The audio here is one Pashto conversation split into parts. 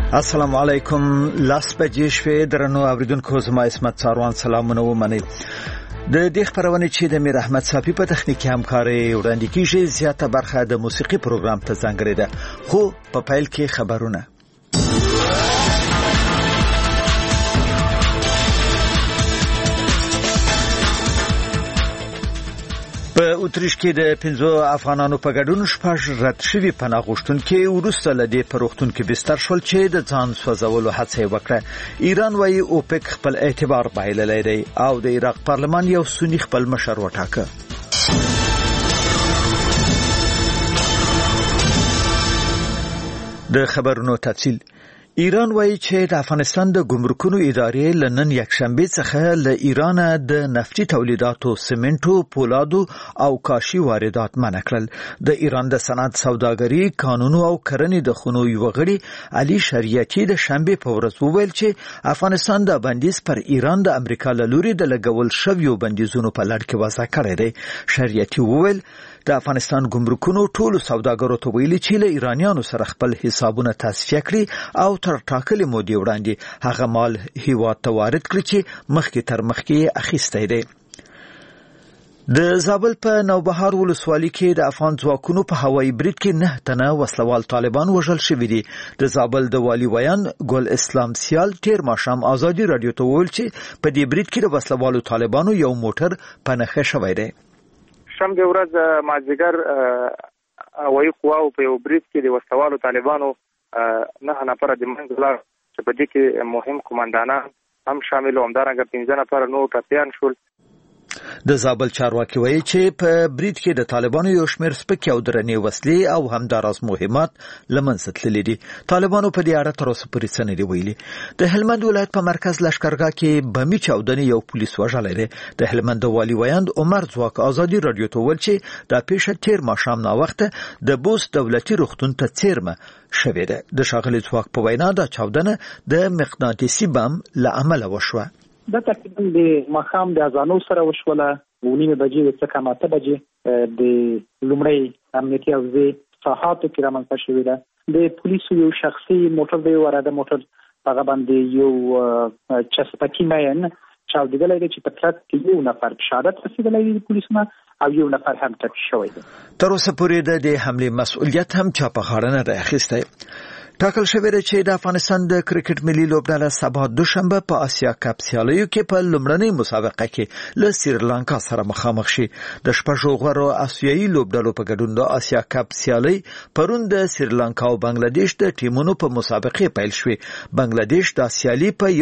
السلام علیکم. لاس بجې شوې درنو اوریدونکو، زما اسمت څاروان سلامونه ومنئ. د دې خبرونه چې د میر احمد صافی په تخنیکی همکاري وړاندې کیږي زیاته برخه د موسیقي پروګرام ته ځانګړې ده. خو په پیل کې خبرونه. په اتریش کې د 15 افغانانو په ګډون شپږ رد شوي پناه غوښتونکي وروسته له دې پروختون کې بستر شول چې د ځان سوځولو هڅه وکړه. ایران وايي اوپک خپل اعتبار بایللی دی او د عراق پارلمان یو سنی خپل مشر وټاکه. د خبرونو تفصیل. ایران وايي چې د افغانستان د ګمرکونو ادارې لنن یکشنبه څخه له ایران د نفتي تولیداتو، سمنټو، پولادو او کاشي واردات منع کړل. د ایران د صنعت، سوداګري، قانونو او کرنې د خونو یو غړي علي شریعتی د شنبه په ورځ وویل چې افغانستان د بندیز پر ایران د امریکا له لوري د لګول شویو بندیزونو په لړ کې وضع کړی دی. شریعتی وویل د افغانستان ګمرکونو ټولو سوداګرو ته ویلي چې له ایرانیانو سره خپل حسابونه تصفیه کړي او تر ټاکلې مودې وړاندې هغه مال هیواد ته وارد کړي چې مخکې تر مخکې اخیستی دی. د زابل په نوبهار ولسوالۍ کې د افغان ځواکونو په هوایي برید کې 9 تنه وسلوال طالبان وژل شوي دي. د زابل د والي ویان ګل اسلام سیال تیر ماښام ازادي رادیو ته وویل چې په دې برید کې د وسلوالو طالبانو یو موټر په نښه شوی دی. شنبه ورځ مازدیګر هوایي قواو په یو برید کې د وسلوالو طالبانو 9 نفر د منځ لاړ چې په دې کې مهم قومندانان هم شامل و. همدارنګه 15 نفر نور ټپیان شول. د زابل چارواکي وایي چې په برید کې د طالبانو یو شمېر سپکې او درنې وسلې او همداراز مهمات له منځه تللي دي. طالبانو په دې اړه تر اوسه پورې څه نه دي ویلي. د هلمند ولایت په مرکز لښکرګاه کې بمي چاودنې یو پولیس وژلی دی. د هلمند والي ویاند عمر ځواک ازادي رادیو ته وویل چې دا پیښه تیر ماښام ناوخته د بوست دولتي روغتون ته څیرمه شوې ده. د ښاغلي ځواک په وینا دا چاودنه د مقناطیسي بم له امله وشوه. دا تقریبا د ماښام د اذانو سره وشوله. 9 بجې د څخه 8 بجې د لومړی امنیتي حوزې ساحاتو کې رامنځته شوې ده. د پولیسو یو شخصي موټر دی، وراده موټر هغه باندې یو چسپکی مین چاودېدلی دی چې په ترڅ کې یو نفر شهادت رسېدلی دی پولیسونه او یو نفر هم ټپي شوی دی. تر اوسه پورې د دې حملې مسؤلیت هم چا په غاړه نه دی اخیستی. ټاکل شوی دی چې د افغانستان د کرکټ ملي لوبډله سبا دوشنبه په آسیا کپ سیالیو کې په لومړنۍ مسابقه کې له سریلانکا سره مخامخ شي. د شپږو غوړو آسیایي لوبډلو په ګډون د آسیا کپ سیالي پرون د سریلانکا او بنگلاديش د ټیمونو په مسابقه پیل شوې. بنگلاديش د سیالي په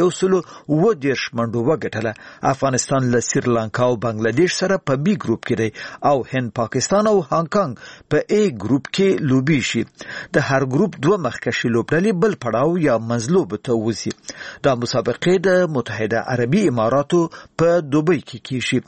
130 منډو وګټله. افغانستان له سریلانکا او بنگلاديش سره په بي ګروپ کې دی او هند، پاکستان او هانګ کانګ په A ګروپ کې لوبي شي. د هر ګروپ دوه مخکښ لوبډلې بل پړاو یا منځلوب ته وځي. دا مسابقه د متحده عربي اماراتو په دوبۍ کې کیږي.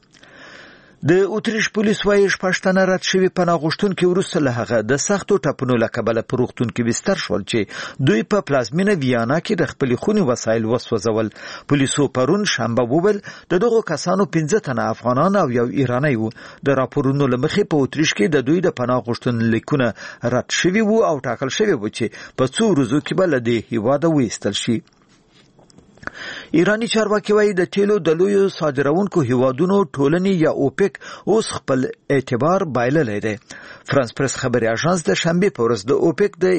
د اتریش پولیس وايي 6 تنه رد شوي پناه غوښتونکي وروسته له هغه د سختو ټپونو له کبله په روغتون کې بستر شول چې دوی په پلازمینه ویانا کې د خپلې خونې وسایل وسوځول. پولیسو پرون شنبه وویل د دغو کسانو 15 تنه افغانان او یو ایرانی وو. د راپورونو له مخې په اتریش کې د دوی د پناه غوښتنې لیکونه رد شوي وو او ټاکل شوی و چې په څو ورځو کې به له دې هیواده وایستل شي. ایرانی چارواکي وايي د تیلو د لویو صادرونکو هیوادونو ټولنې یا اوپک اوس خپل اعتبار بایللی دی. فرانس پریس خبري اژانس د شنبه په ورځ د اوپک په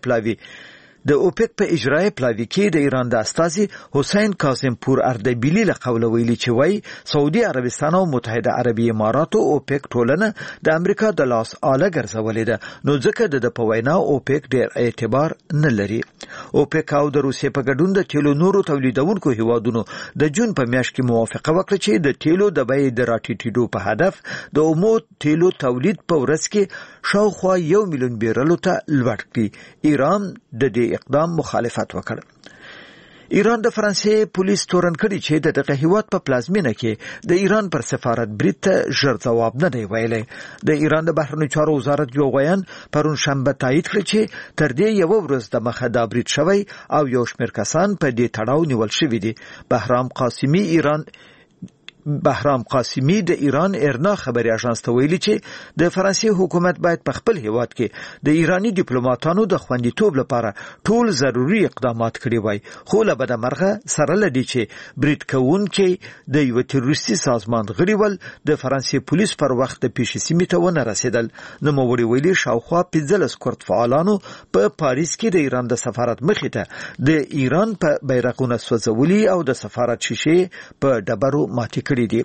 اجرایي پلاوي کې د ایران د استازي حسین کاظم پور اردبیلی له قوله ویلي چې وايي سعودي عربستان او متحده عربي اماراتو اوپک ټولنه د امریکا د لاس آله ګرځولې ده، نو ځکه د په وینا اوپک ډېر اعتبار نه لري. اوپک او د روسیې په ګډون د تیلو نورو تولیدونکو هیوادونو د جون په میاشت کې موافقه وکړه چې د تیلو د بیې د راټیټېدو په هدف د اومو تیلو تولید په ورځ کې شاوخوا 1 میلیون بیرلو ته لوړ کړي. ایران د دې اقدام مخالفت وکړ. ایران د فرانسې پولیس تورن کړي چې دغه هیواد په پلازمینه کې د ایران پر سفارت برید ته ژر ځواب نه دی ویلی. د ایران د بهرنیو چارو وزارت یو ویان پرون شنبه تایید کړ چې تر دې یو ورځ د مخه دا برید شوی او یو شمېر کسان په دې تړاو نیول شوي دي. بهرام قاسمي بهرام قاسمی د ایران ارنا خبري اژانس ته ویلي چې د فرانسې حکومت باید په خپل هیواد کې د ایرانی ډیپلوماټانو د خوندیتوب لپاره ټول ضروري اقدامات کړي وای، خو له بده مرغه سره لدی چې برید کوونکي د یو تروریستي سازمان غړي ول د فرانسې پولیس پر وخت د پیښې سیمې ته ونه رسیدل. نوموړي ویلي شاوخوا 15 کورد فعالانو په پاریس کې د ایران د سفارت مخې ته د ایران په بیرغونه سوځولي او د سفارت شیشې په ډبرو ماتې کړې دي.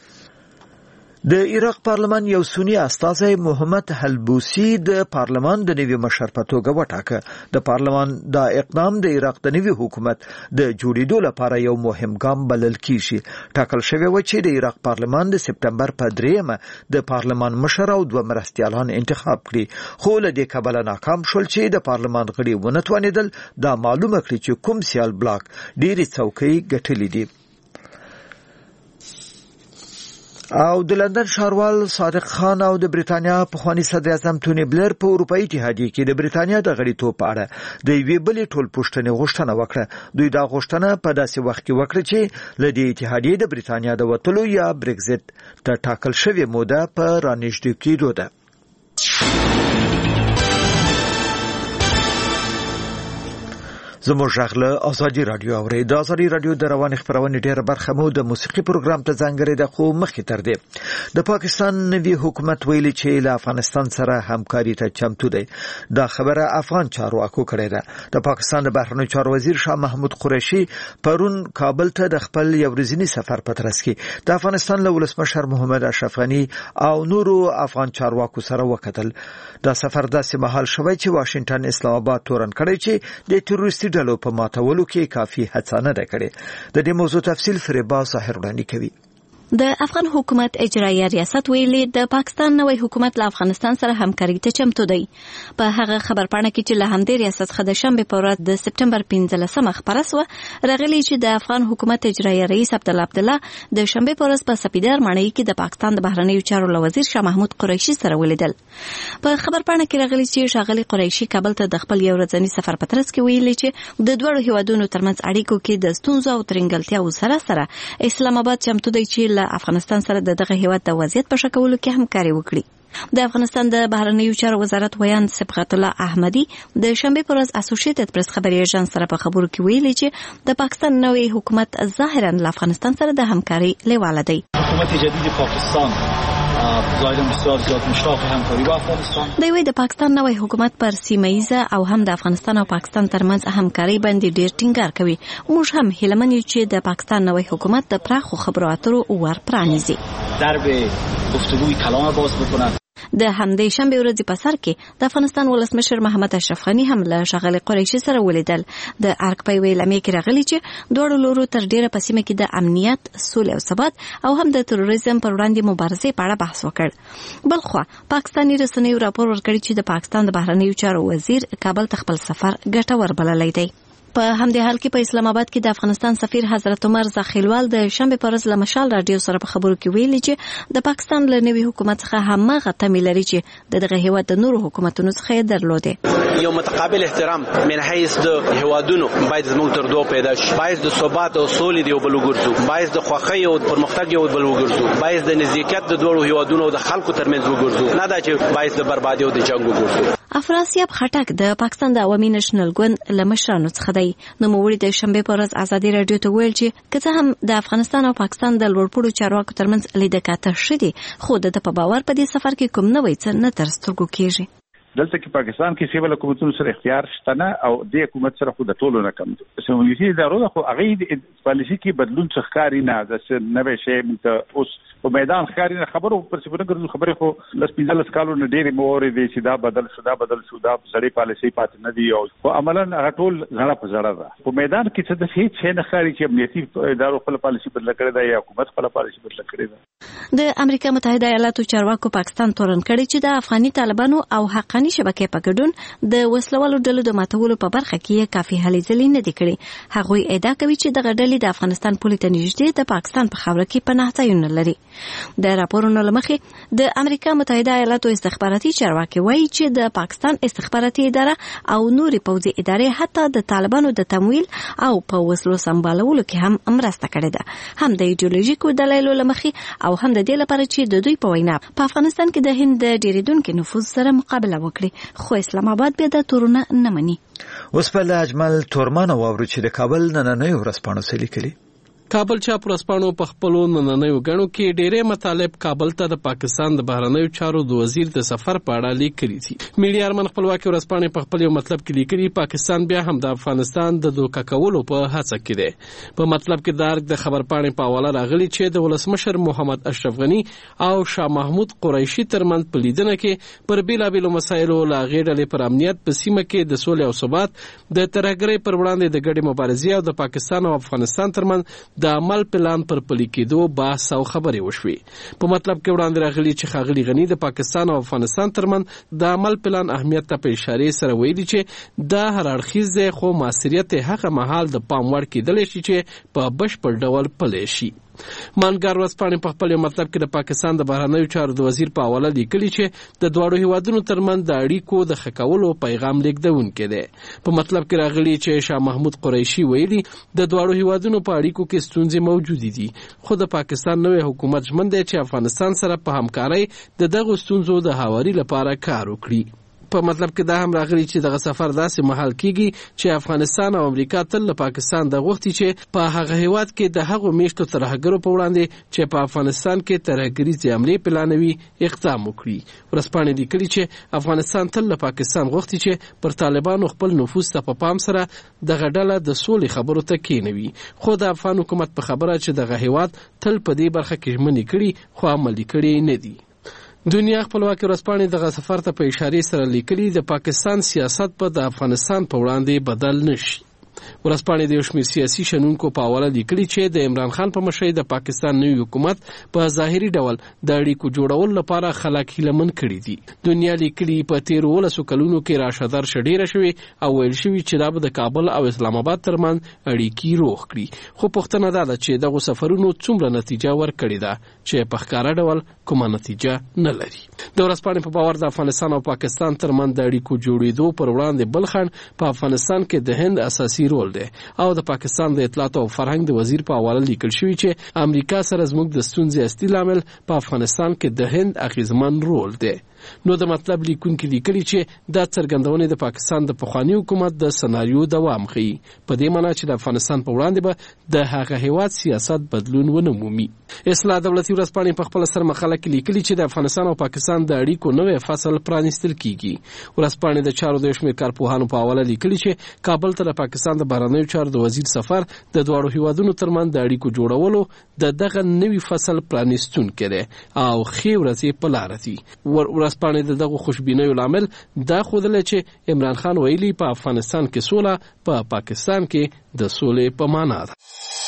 د عراق پارلمان یو سنی استازی محمد حلبوسی د پارلمان د نوي مشر په توګه وټاکه. د پارلمان دا اقدام د عراق د نوي حکومت د جوړېدو لپاره یو مهم ګام بلل کیږي. ټاکل شوی و چې د عراق پارلمان د سپټمبر په 3 د پارلمان مشر او 2 مرستیالان انتخاب کړي، خو له دې کبله ناکام شول چې د پارلمان غړي ونه توانېدل دا معلومه کړي چې کوم سیال بلاک ډېری څوکۍ ګټلې دي. او د لندن ښاروال صادق خان او د بریتانیا پخوانی صدر اعظم تونی بلیر په اروپאי اتحادیه کې د بریتانیا د غړیتوب په اړه د یوې بلې ټولپوښتنې غوښتنه وکړه. دوی دا غوښتنه په داسې وخت کې وکړه چې له دې اتحادیې د بریتانیا د وتلو یا برگزیت ته ټاکل شوې موده په رانږدې کېدو ده. زموږ غږ ازادي رادیو اوري. د ازادي رادیو د رواني خبرونې ډیره برخه مو د موسیقي پروګرام ته ځانګړې ده، خو مخکې تر دې د پاکستان نوي حکومت ویلي چې له افغانستان سره همکاري ته چمتو دی. دا خبره افغان چارواکو کړې ده. د پاکستان د بهرنیو چارو وزیر شاه محمود قریشي پرون کابل ته د خپل یو ورځني سفر په ترڅ کې د افغانستان له ولسمشر محمد اشرف غني او نورو افغان چارواکو سره وکتل. دا سفر داسې مهال شوی چې واشنگټن اسلام آباد تورن کړی چې د تروریستي ډلو په ماتولو کې کافي هڅه نه ده کړې. د دې موضوع تفصیل فریبا ظاهر وړاندې کوي. د افغان حکومت اجرایي ریاست ویلي د پاکستان نوې حکومت له افغانستان سره همکاري ته چمتو دی. په هغه خبرپاڼه کې چې له همدې ریاست څخه د شنبه په ورځ د سپټمبر 15 خبره سوه راغلي چې د افغان حکومت اجرایي رئیس عبدالله د شنبه په ورځ په سپیدار ماڼۍ کې د پاکستان د بهرنیو چارو وزیر شاه محمود قریشي سره ولیدل. په خبرپاڼه کې راغلي چې ښاغلي قریشي کابل ته د خپل یو ورځني سفر په ترڅ کې ویلي چې د دوه هیوادونو ترمنځ اړیکو کې د ستونزو او ترنګلتیاو سره اسلام آباد چمتو دی چې له افغانستان سره دغه هیواد د وضعیت په ښه کولو کې همکاري وکړي. د افغانستان د بهرنیو چارو وزارت ویاند صبغت الله احمدي د شنبه پر ورځ اسوسییټډ پریس خبري اژانس سره په خبرو کې ویلي چې د پاکستان نوې حکومت ظاهرا له افغانستان سره د همکاري لیواله دی. حکومت جدید پاکستان ظاهرا بسیار زیاد مشتاق همکاری با افغانستان. د پاکستان نوې حکومت پر سیمه‌ایزه او هم د افغانستان او پاکستان ترمنځ همکاري باندې ډېر ټینګار کوي. موږ هم هیله من یو چې د پاکستان نوې حکومت د پراخو خبرو اترو ور پرانیزي. درب گفتگوی کلام باز بکنه. د همدې شنبه ورځې په سر کې د افغانستان ولسمشر محمد اشرف غني هم له ښاغلي قریشي سره ولیدل. د ارګ په ویلامې کې راغلي چې دوه لورو تر ډیره په سیمه کې د امنیت، سولې او ثبات او هم د تروریزم پر وړاندې مبارزې په اړه بحث وکړ. بلخوا پاکستاني رسنیو راپور ورکړی چې د پاکستان د بهرنیو چارو وزیر کابل ته خپل سفر ګټور بللی دی. په همدې حال کې په اسلام آباد کې د افغانستان سفیر حضرت عمر زاخیلوال د شنبه پر ورځ له مشال رادیو سره په خبرو کې ویلي چې د پاکستان له نوي حکومت څخه همغه تمه لري چې دغه هیواد د نورو حکومتونو څخه درلوده. یو متقابل احترام من حیث د هیوادونو باید زموږ تر دوه پیدا شي، باید د ثبات او سولې دی بل وګرځو، باید د خوښۍ او پرمختګ یو بل وګرځو، باید د نزدېکت د دوه هیوادونو او د خلکو ترمنځ وګرځو، نه دا چې باید د بربادي او د جنگ وګرځو. افراسیاب خټک د پاکستان د عوامي نېشنل ګوند له مشرانو څخه دی. نوموړي د شنبه په ورځ ازادي رادیو ته ویل چې که څه هم د افغانستان او پاکستان د لوړپوړو چارواکو ترمنځ لیدکاته شدي، خو د په باور په دې سفر کې کوم نوې څه نه تر سترګو کېږي. دلته کې پاکستان کې سیول حکومتونو سره اختیار شته نه او د حکومت سره خو د ټولو نه کم دي. سمونیتي ادارو خو هغه د پالیسي کې بدلون څه ښکاری نه د څه نوې شی مته اوس په میدان ښکاری نه خبرو پر څه ګرځو خبره خو لس 15 کالو نه ډېری موري دي چې دا بدل شو دا سړی پالیسي پات نه دی او عملاً هغه ټول زړه په زړه ده. په میدان کې څه د هیڅ شی نه ښکاری چې امنیتي ادارو خپل پالیسي بدل کړې ده یا حکومت خپل پالیسي بدل کړې ده. د امریکا متحده ایالاتو چارواکو پاکستان تورن کړی چې د افغاني طالبانو او حقاني افغاني شبکې په ګډون د وسلوالو ډلو د ماتولو په برخه کې کافي هلې ځلې نه دي کړې. هغوی ادعا کوي چې دغه ډلې د افغانستان پولې ته نږدې د پاکستان په خاوره کې پناه ځایونه لري. د راپورونو له مخې د امریکا متحده ایالاتو استخباراتي چارواکي وایي چې د پاکستان استخباراتي اداره او نورې پوځي ادارې حتی د طالبانو د تمویل او په وسلو سمبالولو کې هم مرسته کړې ده، هم د ایډیولوژیکو دلایلو له مخې او هم د دې لپاره چې د دوی په وینا په افغانستان کې د هند د ډیریدونکو نفوذ سره مقابله وکړي، خو اسلام آباد بیا د تورونه نه مني. اوس په اجمل تورمان واورو چې د کابل نننۍ ورځپاڼو څه لیکلي. کابل چاپ ورځپاڼو په خپلو نننیو غړو کې ډېرې مطالب کابل ته د پاکستان د بهرنیو چارو د وزیر د سفر په اړه لیکلي دي. میډیا ارمن خپلواکي ورځپاڼې په خپل یو مطلب کې لیکلي پاکستان بیا هم د افغانستان د دوکه کولو په هڅه کې دی. په مطلب کې د ارګ د خبرپاڼې په حواله راغلي چې د ولسمشر محمد اشرف غنی او شاه محمود قریشي ترمنځ په لیدنه کې پر بیلابیلو مسایلو لا غېډلې پر امنیت په سیمه کې د سولې او ثبات د ترهګرۍ پر وړاندې د ګډې مبارزې او د پاکستان او افغانستان ترمنځ د عمل پلان پر پلي کېدو بحث او خبرې وشوې. په مطلب کې وړاندې راغلي چې ښاغلي غني د پاکستان او افغانستان ترمنځ د عمل پلان اهمیت ته په اشارې سره ویلي چې دا هر اړخیز دی، خو موثریت هغه مهال د پام وړ کېدلی شي چې په بشپړ ډول پلی شي. مانګار ورځپاڼې په خپل مطلب کې د پاکستان د بهرنیو چارو د وزیر په حواله لیکلي چې د دواړو هیوادونو ترمنځ د اړیکو د ښه کولو پیغام لیږدونکی دی. په مطلب کې راغلي چې شاه محمود قریشي ویلي د دواړو هیوادونو په اړیکو کې ستونزې موجودې دي، خو د پاکستان نوی حکومت ژمن دی چې افغانستان سره په همکارۍ د دغو ستونزو د هواري لپاره کار وکړي. په مطلب کې دا هم راغلي چې دغه سفر داسې مهال کیږي چې افغانستان او امریکا تل له پاکستان د غوښتي چې په هغه هیواد کې د هغو میشتو ترهګرو په وړاندې چې په افغانستان کې ترهګریزې حملې پلانوي اقدام وکړي. ورځپاڼې لیکلي چې افغانستان تل له پاکستان غوښتي چې پر طالبانو خپل نفوذ ته په پام سره دغه ډله د سولې خبرو ته کېنوي، خو د افغان حکومت په خبره چې دغه هیواد تل په دې برخه کې ژمنې کړي خو عملي کړي نه دي. دنیا خپلواکي ورځپاڼې دغه سفر ته په اشارې سره لیکلي د پاکستان سیاست په د افغانستان په وړاندې بدل نشي. ورځپاڼې د یو شمېر سیاسي شنونکو په حواله لیکلي چې د عمران خان په مشرۍ د پاکستان نوي حکومت په ظاهري ډول د اړیکو جوړولو لپاره خلک هیلهمن کړي دي. دنیا لیکلي په تېرو 13 کلونو کې راشدر ډېره شوې او ویل شوي چې دا به د کابل او اسلام آباد ترمنځ اړیکې روغ کړي، خو پوښتنه دا ده چې دغو سفرونو څومره نتیجه ورکړې ده چې په ښکاره ډول کومه نتیجه نه لري. د ورځپاڼې په باور د افغانستان او پاکستان ترمنځ د اړیکو جوړېدو پر وړاندې بل خنډ په افغانستان کې د هند اساسي رول دی او د پاکستان د اطلاعات او فرهنګ د وزیر په حواله لیکل شوی چې امریکا سره زموږ د ستونزې اصلي لامل په افغانستان کې د هند اغیزمن رول دی. نو د مطلب لیکونکي لیکلي چې دا څرګندونې د پاکستان د پخواني حکومت د سناریو دوام ښیي، په دې معنی چې د افغانستان په وړاندې به د هغه هیواد سیاست بدلون ونه مومي. اصلاح دولتي ورځپاڼې په خپل سرمقاله کې لیکلي چې د افغانستان او پاکستان د اړیکو نوې فصل پرانیستل کیږي. ورځپاڼې د چارو د یو شمېر کارپوهانو په حواله لیکلي چې کابل ته د پاکستان د بهرنیو چارو د وزیر سفر د دواړو هیوادونو ترمنځ د اړیکو جوړولو د دغه نوي فصل پرانیستونکی دی او ښې ورځې په لاره دي. ورځپاڼې د دغو خوشبینیو لامل دا ښودلی چې عمران خان ویلي په افغانستان کې سوله په پاکستان کې د سولې په معنا ده.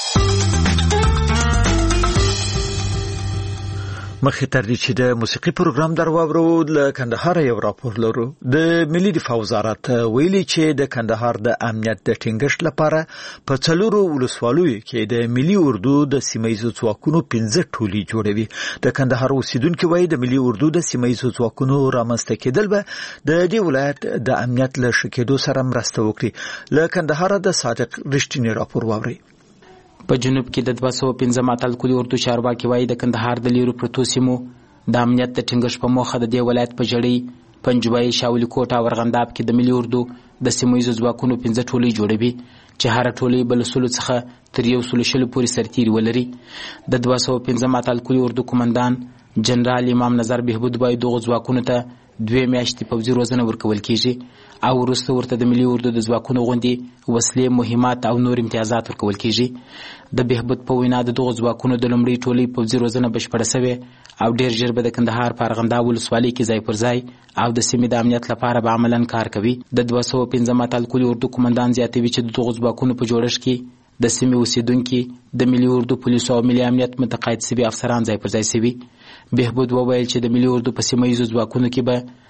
مخکې تر دې چې د موسیقي پروګرام درواورو له کندهار یو راپور لرو. د ملي دفاع وزارت ویلي چې د کندهار د امنیت د ټینګښت لپاره په 4 ولسوالیو کې د ملي اردو د سیمایي ځواکونو 15 ټولي جوړوي. د کندهار اوسیدونکو وایي د ملي اردو د سیمایي ځواکونو رامنځته کېدل به د دې ولایت د امنیت له ښه کېدو سره مرسته وکړي. له کندهار د صادق رښتینی راپور واوري. په جنوب کې د 215 اتل کلی اردو چارواکي وایي د کندهار د لیرو پرتو سیمو د امنیت د ټینګښت په موخه د دې ولایت په جړۍ، پنجوای، شاولی کوټ او ارغنداب کې د ملي اردو د سیمایي ځواکونو 15 ټولۍ جوړوي چې هر ټولۍ بل سلو څخه تر 100 پورې سرتیري ولري. د 215 اتل کلی اردو قومندان جنرال امام نظر بهبود وایي دغه ځواکونو ته 2 میاشتې پوځي روزنه ورکول کیږي او وروسته ورته د ملي اردو د ځواکونو غوندې وسلې، مهمات او نور امتیازات ورکول کیږي. د بهبود په وینا د دغه ځواکونو د لومړۍ ټولۍ پوځي روزنه بشپړه شوې او ډیر ژر به د کندهار په ارغنداب ولسوالۍ کې ځای پر ځای او د سیمې د امنیت لپاره به عملاً کار کوي. د 215 اتل کلی اردو قومندان زیاتوي چې د دغه ځواکونو په جوړښت کې د سیمې اوسیدونکي د ملي اردو پولیسو او ملي امنیت متقاعد شوي افسران ځای پر ځای شوي. بهبود وویل چې د ملي اردو په سیمایي ځواکونو کې به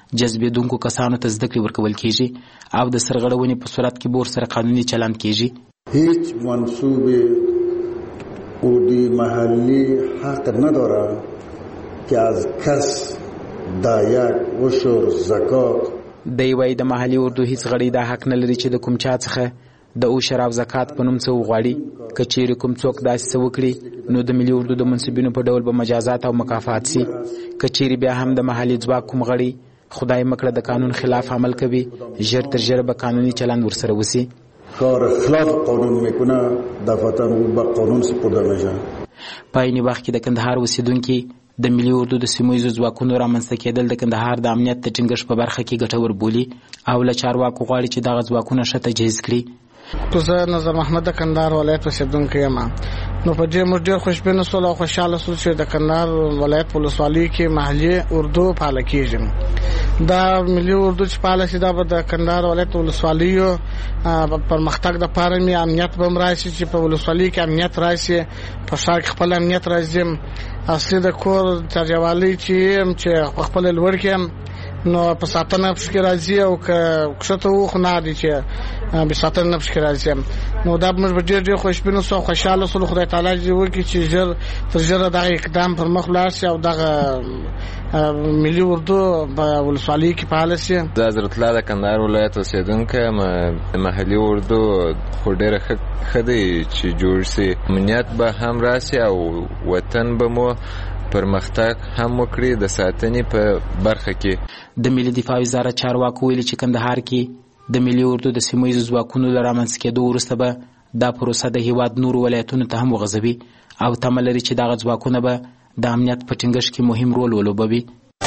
جذبېدونکو کسانو ته زده کړې ورکول کیږي او د سرغړونې په صورت کې به ورسره قانوني چلند کیږي. هیچ منصوب اردوی محلی حق نداره که از کس دایک عشر زکات دی وایي د محلي اردو هیڅ غړی دا حق نه لري چې د کوم چا څخه د عشر او زکات په نوم څه وغواړي. که چیرې کوم څوک داسې څه وکړي نو د ملي اردو د منصبینو په ډول به مجازات او مکافات سي. که چیرې بیا هم د محلي ځواک کوم غړي خدای مکړه د قانون خلاف عمل کوي ژر تر ژره به قانوني چلند ورسره وسی. کار خلاف قانون میکنه دفعتا به قانون سپرده میشه. په عین وخت کې د کندهار اوسیدونکي د ملي اردو د سیمه‌ییزو ځواکونو رامنځته کېدل د کندهار د امنیت د ټینګښت په برخه کې ګټور بولي او له چارواکو غواړي چې دغه ځواکونه ښه تجهیز کړي. زه نظر محمد د کندهار ولایت اوسیدونکی یم. نو په دې موږ ډېر خوشبینه سول او خوشاله سول چې د کندهار ولایت په ولسوالۍ کې محلي اردو فعاله کېږي. دا ملي اردو چې فعاله شي دا به د کندهار ولایت ولسوالیو پرمختګ دپاره مې امنیت به هم راشي چې په ولسوالۍ کې امنیت راشي، په ښار کې خپل امنیت راځي. اصلي د کور چارجوالۍ چې په خپله لوړ کې نو په ساتنه پکې راځي او که کښته و خو نه دی چې بې ساتنه پکې راځي. نو دا موږ به ډېر خوشبینه سو او خوشحاله سو. خدای تعالی دې وکړي چې ژر تر ژره دغه اقدام پر مخ لاړ شي او دغه ملي اردو په ولسوالۍ کې فعاله شي. زه حضرت الله د کندهار ولایت اوسیدونکی یم. محلي اردو خو ډېره ښه دی چې جوړ سي، امنیت به هم راسي او وطن به مو پرمختګ هم وکړي د ساتنې په برخه کې. د ملي دفاع وزارت چارواکو ویلي چې کندهار کې د ملي اردو د سیمه‌ییزو ځواکونو له رامنځته کېدو وروسته به دا پروسه د هېواد نورو ولایتونو ته هم وغځوي او تمه لري چې دغه ځواکونه به د امنیت په ټینګښت کې مهم رول ولوبوي.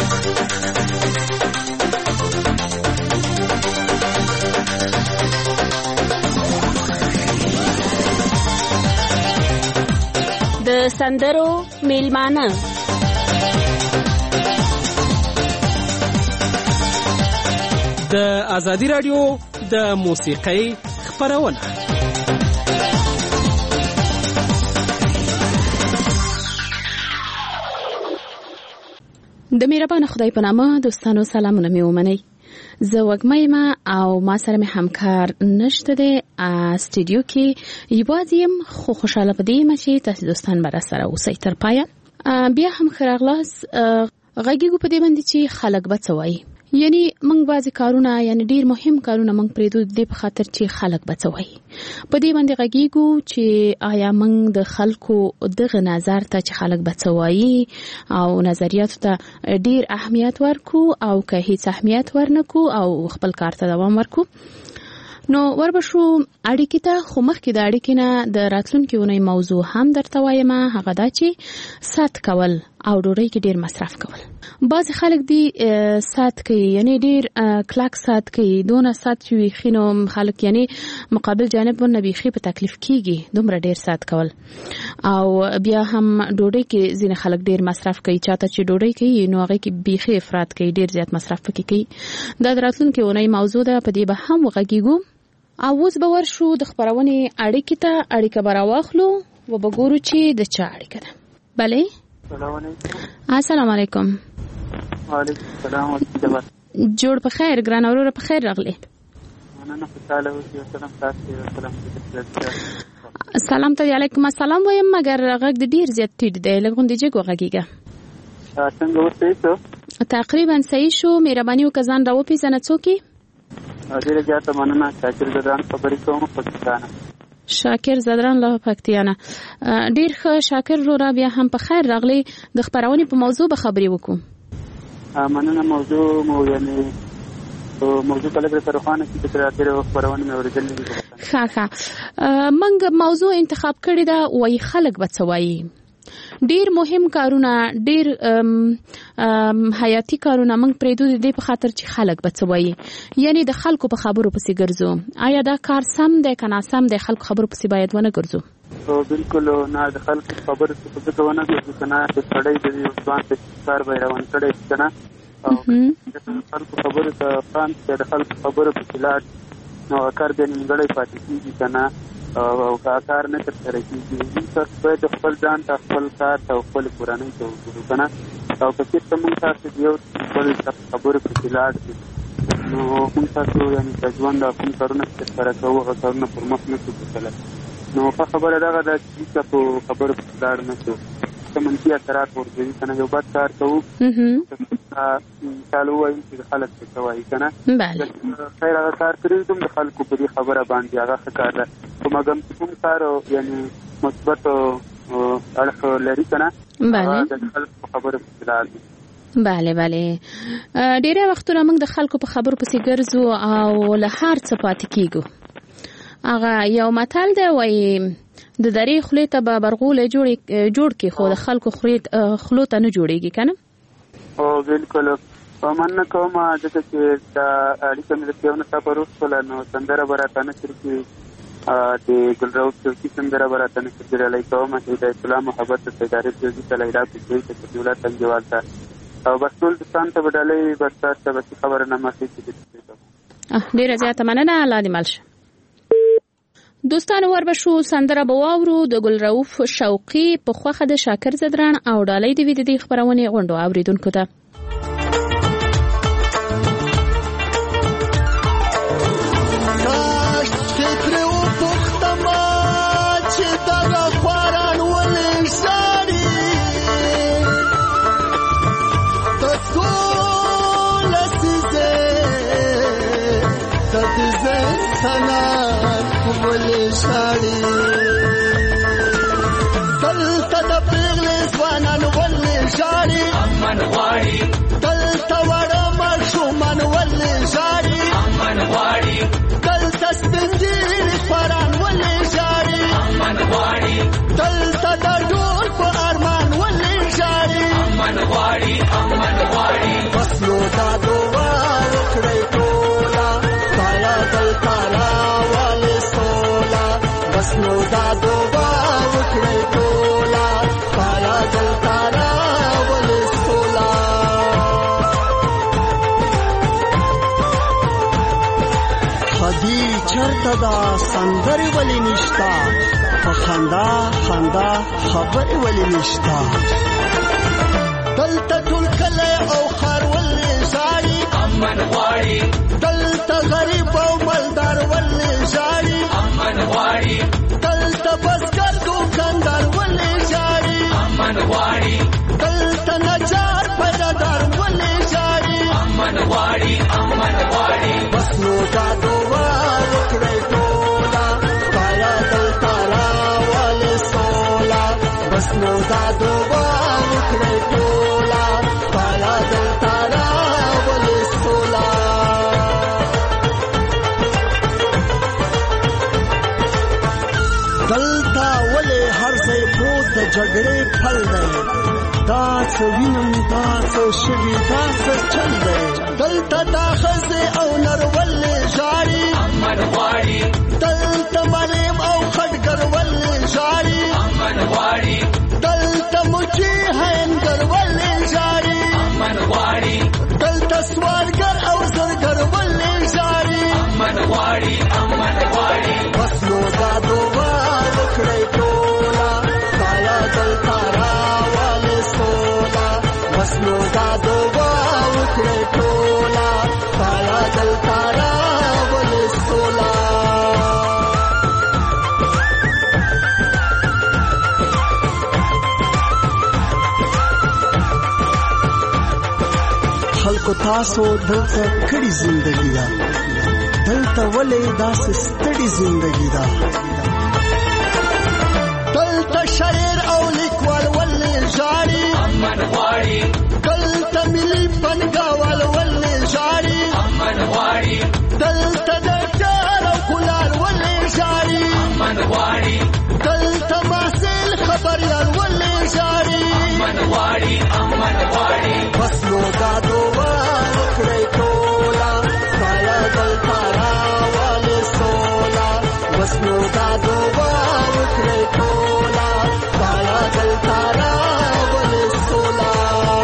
د سندرو میلمانه د ازادي رادیو د موسیقۍ خپرونه. د مهربان خدای په نامه دوستانو سلامونه مې ومنئ. زه وږمه یم او ما سره مې همکار نشته دی سټوډیو کې. یوازې یم خو خوشحاله په دې یم چې تاسو دوستان به راسره اوسئ تر پایه. بیا هم ښه راغلاست. غږیږو په دې باندې چې خلک به څه وایي. یعنی موږ بعضې کارونه یعنی ډیر مهم کارونه موږ پرېږدو د دې په خاطر چې خلک به څه وایي. په دې باندې غږیږو چې آیا موږ د خلکو دغه نظر ته چې خلک به څه وایي او نظریاتو ته ډیر اهمیت ورکو او که هیڅ اهمیت ورنکو او خپل کار ته دوام ورکو. نو وربشو اړیکې ته. خو مخکې د اړیکې نه د راتلونکې اونۍ موضوع هم درته وایم، هغه دا چې سات کول او ډوډۍ کې ډیر مصرف کول. بعضې خلک دی سات کوي یعنی ډیر کلک سات کوي، دونه سات چې ویښي نو خلک یعنی مقابل جانب ورنه بیخي په تکلیف کیږي دومره ډیر سات کول. او بیا هم ډوډۍ کې ځینې خلک ډیر مصرف کوي، چاته چې ډوډۍ کوي نو هغې کې بیخي افراط کوي، ډیر زیات مصرف پکې کوي. دا د راتلونکې اونۍ موضوع ده، په دې به هم وغږیږو. او اوس به ورشو د خپرونې اړیکې ته. اړیکه به راواخلو و به ګورو چې د چا اړیکه ده. بلې السلام علیکم. وعلیکم السلام ورحمۃ اللہ. جوړ په خیر ګران اورور په خیر راغلی. مننه خوشاله اوسئ. سلام تاسو سلام ته علیکم السلام وایم مګر غږ د ډیر زیات ټیټ دی، لږ غوندې جګ وغږیږه. څنګه اوسئ؟ تقریبا صحیح شو. مهرباني وکړه ځان راوپېژنه څوک یې؟ ډېره زیاته مننه. شاکر زدران خبرې کوم پاکستان. شاکر زدران له پکتیانه. ډیر ښه شاکر وروره، بیا هم په خیر راغلی. د خپرونې په موضوع به خبرې وکړو. مننه. موضوع یعنی موضوع کله سره خوانه چې تر اخره خبرونه مې اورېدلې دي. ښه موږ موضوع انتخاب کړې ده وایي خلک به څه وایي. ډیر مهم کارونه، ډیر حیاتي کارونه موږ پرېږدو د دې په خاطر چې خلک به څه وایي. یعنی د خلکو په خبرو پسې ګرځو. آیا دا کار سم دی که ناسم دی؟ خلکو خبرو پسې باید ونه ګرځو. بالکل نه. د خلکو خبرو پسې ونه ګرځو که نه د سړی د یو ځوان په کار به یې روان کړی که نه. او د خلکو خبرو ته پام چې د خلکو خبرو پسې لاړ نو کار بیا نیمګړی پاتې کېږي که نه او کار نه ترسره کېږي. موږ باید خپل ځان ته، خپل کار ته او خپلې کورنۍ ته وګورو که نه. او په څیر موږ تاسو یو بل خبرو پکې لاړ نو موږ تاسو یعنی د ژوند د کوم کارونه چې سره کوو هغه کارونه پر مخ نه شو کولای. نو په خبره دغه د چې په خبرو پکې لاړ نه شو چې منفي اثرات ورځي کنه یو بد کار کوو چالو وایي چې خلک څه کوي کنه بله خیر هغه کار کړی دوم د خلکو په دې خبره باندې هغه ښه کار ده کوم کار یعنی مثبت اړخ لري کنه بله د خلکو خبره پکې لاړ بله ډیره وختونه موږ د خلکو په خبرو پسې ګرځو او له هر څه پاتې کیږو. هغه یو متل دی وایي د درې خولې ته به برغولی جوړ کې خو د خلکو خولو ته نه جوړېږي که نه؟ او بالکل مننه کوم ځکه چې دا اړیکه مې د یو نڅا په وروسته نو سندره به راته نشر کړي د ګلراوس چوکي سندره به راته نشر کړي ډالۍ کوم چې د اسلام محبت د سیدارې جوزي ته لیرا پېښوي ته دولت انګېوال ته او بس ټول دوستان ته به ډالۍ بس تاسو ته بس خبره نه مخکې کېږي. ډېره زیاته مننه الله دې مل شه. دوستانو وربشو سندره به واورو د ګلرؤف شوقي په خوخه د شاکر زدران او ډالۍ د ویډیو خبرونه غونډو اوریدونکو ته دلته د پیغلې ځوانان ولې ژاړي امن غواړي دلته وړه ماشومان ولې ژاړي امن غواړي دلته سپین ږیري خواران ولې ژاړي امن غواړي دلته د ډول په ارمان ولې ژاړي امن غواړي بس نو دا دعا وکړئ ټوله خدایه دلته راولې سوله بس نو دا دعا وکړئ ټوله خدایه دلته راولې سوله. خدي چرته دا سندرې ولې نشته په خندا خبرې ولې نشته دلته ټول کلی او ښار ولې ژاړي امن غواړي دلته غریب او مالدار ولې ژاړي امن غواړي دلته بزګر دوکاندار ولې ژاړي امن غواړي دلته نجار پیدادار ولې ژاړي امن غواړي بس نو دا دعا وکړئ ټوله خدایه دلته راولې سوله بس نو دا دعا وکړئ ټوله خدایه دلته راولې سوله. دلته ولې هر ځای پروت د جګړې پل دی دا څه وینم دا څه شوي دا څه چل دی دلته دا ښځې او نر ولې ژاړي امن غواړي دلته مریم او خټګر ولې ژاړي امن غواړي دلته مچي هینګر ولې ژاړي امن غواړي دلته سوالګر او زرګر ولې ژاړي امن غواړي بس نو دا دعا وکړئ ټوله خدایه دلته راولې سوله بس نو دا دعا وکړئ ټوله خدایه دلته راولې سوله. خلکو تاسو دلته کړي زندگی ده دلته ولې داسې ستړي زندگی ده دلته شاعر او لیکوال ولې ژاړي امن غواړي دلته ملي فنګاوال ولې ژاړي امن غواړي دلته ډاکټر او کولار ولې ژاړي امن غواړي دلته محصل خبریال ولې ژاړي امن غواړي بس نو دا دعا وکړئ ټوله خدایه دلته راولې سوله بس نو دا دعا وکړئ ټوله خدایه دلته راولې سوله.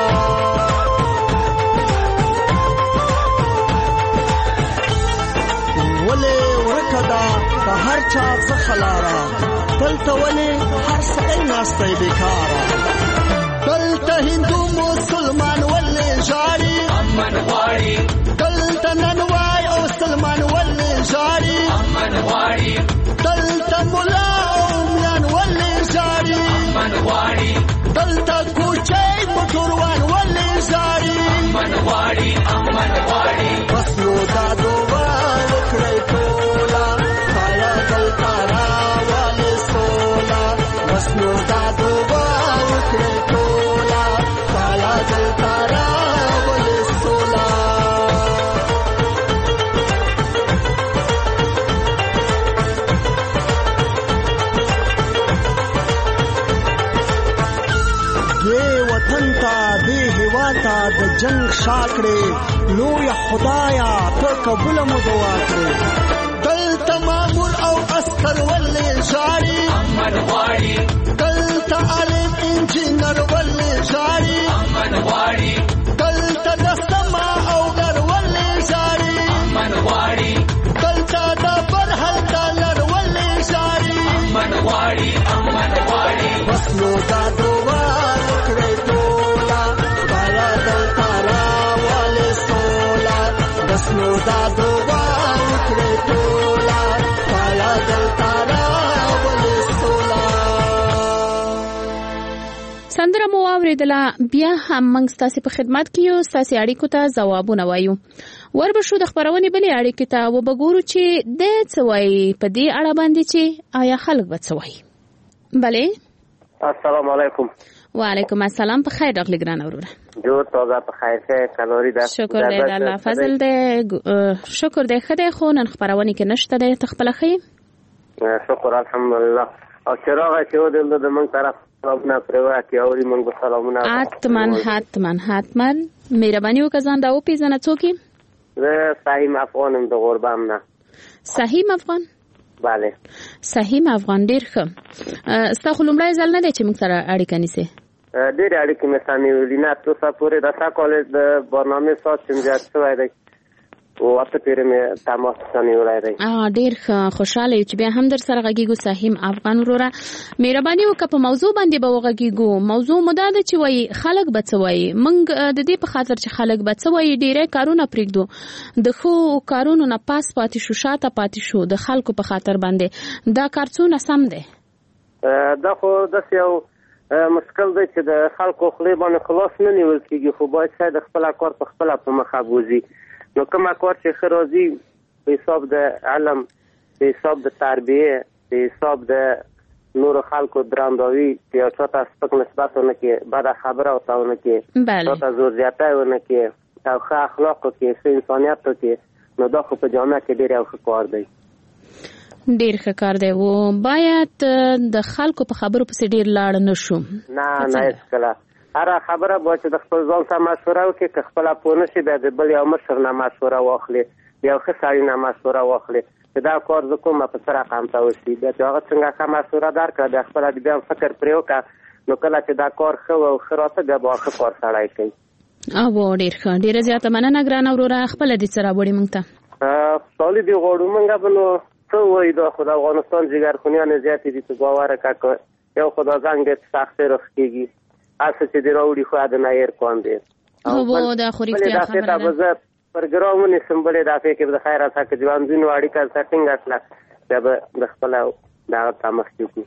ولې ورکه ده په هر چا څخه لاره دلته ولې هر سړی ناستی بیکاره دلته هندو مسلمان ولې ژاړي امن غواړي دلته ننوای او سلمان ولې ژاړي امن غواړي دلته مولا او میان ولې ژاړي امن غواړي دلته کوچۍ موټروان ولې ژاړي امن غواړي امن غواړي بس نو دا دعا وکړئ ټوله خایا دلته راولې سوله بس نو دا دعا وکړئ ټوله خایا دلته راولې سوله دې هوا ته د جنگ شاکړې لوی خدایا ته قبول مو دعا کړې دلته مامور او عسكر ولې ژاړي امن غواړي دلته عالم انجینر ولې ژاړي امن غواړي دلته د سما او غر ولې ژاړي امن غواړي دلته د برحل ډالر ولې ژاړي امن غواړي امن غواړي بس نو دا دعا وکړئ نو دا دعا وکړئ ټوله خایا دلته راولې سوله. سندره مو واورېدله، بیا هم موږ ستاسې په خدمت کې یو، ستاسې اړیکو ته ځوابونه وایو. وربشو د خپرونې بلې اړیکې ته وبګورو چې دی څه وایي په دې اړه باندې چې آیا خلک به څه وایي. بلې السلام علیکم. وعلیکم السلام. په خیر راغلی ګرانه وروره. جوړ تازه په خیر شه کلوري ده. شکر دی الله فضل دی. شکر دی ښه دی، خو نن خپرونې کې نشته دی، ته خپله ښه یې؟ شکر الحمدلله. او چې راغی چې ودلته د موږ طرف سلامونه پرې وکړي اوري موږ به سلامونه حتما مهرباني وکړه ځان را وپېژنه. څوک یې؟ زه سهیم افغان یم د غوربام نه. سهیم افغان؟ بله سهیم افغان ډېر ښه. ستا خو لومړی ځل نه دی چې موږ سره اړیکه نیسې؟ ډېرې اړیکې مې سانیولي نه، تر اوسه پورې د سا کالج د برنامې ساعت چې زیات شوی دی او اته پورې مې تماس سانیولی دی. ډېر ښه، خوشحاله یو چې بیا هم در سره غږېږو. سهیم افغان وروره مهرباني وکړه په موضوع باندې به وغږېږو. موضوع مو دا ده چې وایي خلک به څه وایي. موږ د دې په خاطر چې خلک به څه وایي ډېری کارونه پرېږدو، د ښو کارونو نه پاس پاتې شو، شاته پاتې شو د خلکو په خاطر باندې. دا کار څونه سم دی؟ دا خو داسې یو مشکل دی چې د خلکو خولې باندې خلاص نه نیول کېږي، خو باید شاید خپله کار په خپله په مخه بوځي. نو کومه کار چې ښه راځي په حساب د علم، په حساب د تربیې، په حساب د نورو خلکو درنداوي، چې یو چا ته سپک نسبت ونه کړي، بده خبره ورته ونه کړي، چا ته زور زیاتی ونه کړي او ښه اخلاق وکړي، ښه انسانیت وکړي، نو دا خو په جامعه کې ډېر یو ښه کار دی. ډېر ښه کار دی و باید د خلکو په خبرو پسې ډېر لاړ نه شو. نه هېڅکله هره خبره باید چې د خپل ځان سره مشوره وکړي، که خپله پوه نه شي بیا د بل یو مشر نه مشوره واخلي، یو ښه سړي نه مشوره واخلي چې دا کار زه کوم په څه رقم ته وشي. بیا چې هغه څنګه ښه مشوره درکړه بیا خپله د بیا فکر پرې وکړه، نو کله چې دا کار ښه او ښه راته بیا به ښه کار سړی کوي. ډېر ښه، ډېره زیاته مننه ګرانه وروره. خپله دې څه راوړي موږ ته؟ خوشحالي دې غواړو موږ به نو څه وایي. دا خو د افغانستان جګرخونیانې زیاتې دي، ته باوره کړه یو خو دا زنګ ډېر سختې رخکېږي، هسه چې دې راوړي خو د نایر کون دی. دا خو رښتیا خبره ده. به زه پروګرام ونیسم بلې دفعې کې به د خیر هڅه که ژوندونو اړیکه زه ټینګه کړه بیا به د خپله دغه ته مخکې کړو.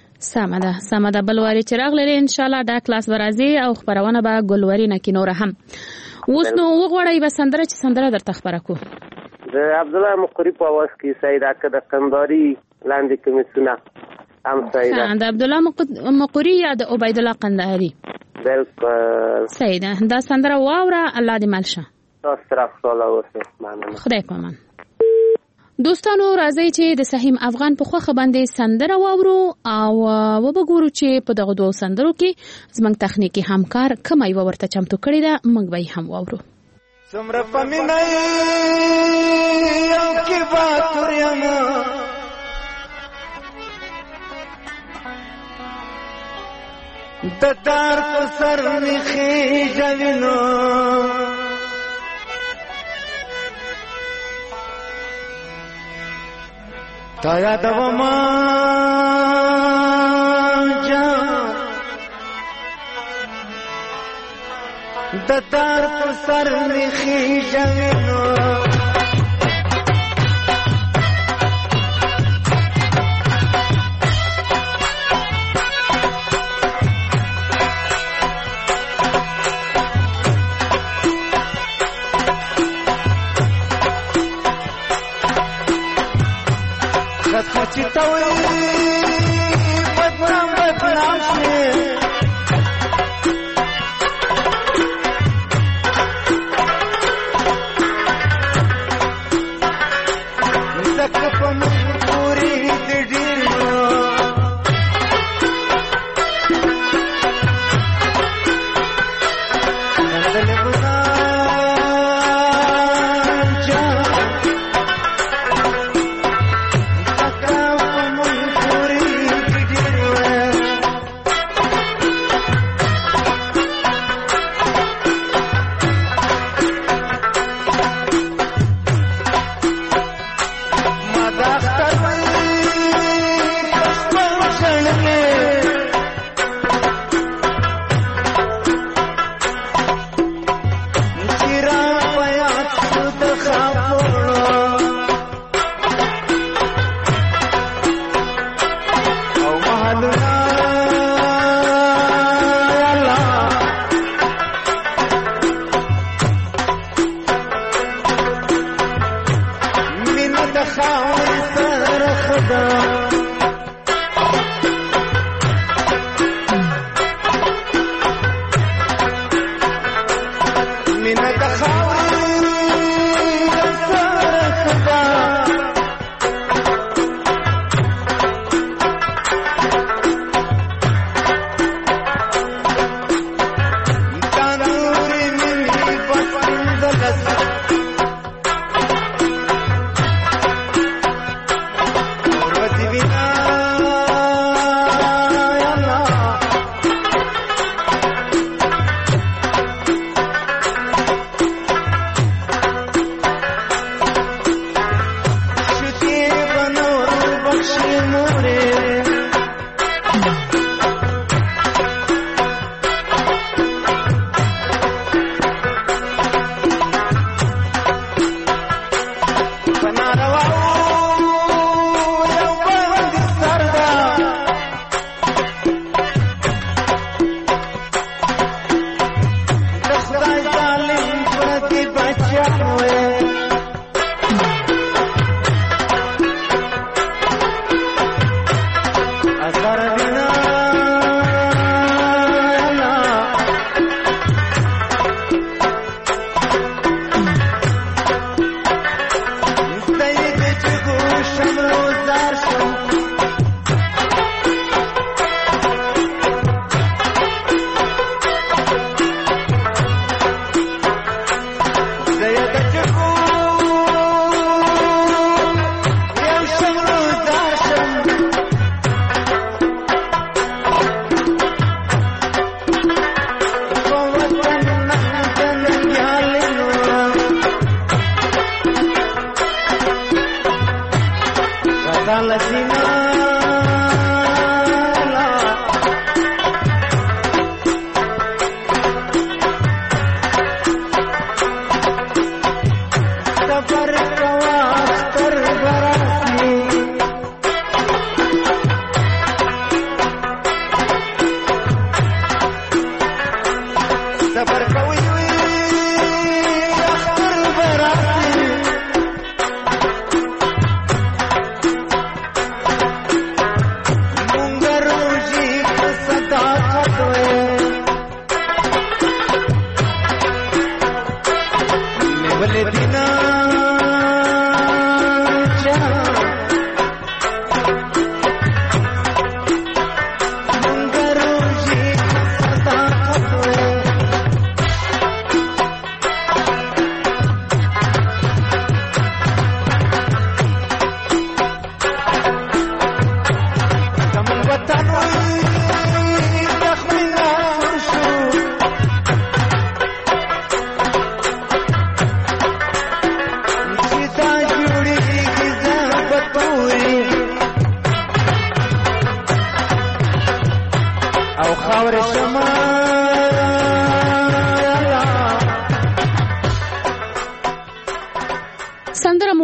سمه ده. بل وارې چې راغلی انشاءالله دا کلاس به راځي او خپرونه به ګلوري نه کې نوره هم. اوس نو وغواړئ به سندره چې سندره درته خپره کړو. د عبدالله مقري په اواز کې سیده که د قنداري لاندې کمیسونه هم سیده. د عبدالله مقري یا د عبیدالله قنداري؟ بلکل سیده. دا سندره واوره، الله دې مل شه. تاسو سره خوشحاله اوسئ. مننه. خدای پامان. دوستانو راځئ چې د سهیم افغان په خوښه باندې سندره واورو او وبګورو چې په دغه دوه سندرو کې زموږ تخنیکي همکار کومه یوه ورته چمتو کړې ده، موږ به یې هم واورو. څومره په مینه یو کې باتور یم د تار په سر مې خېژه وینو تا یادومه جان دتار پر سر نخی جنو خطی توی بدنام بدنام شی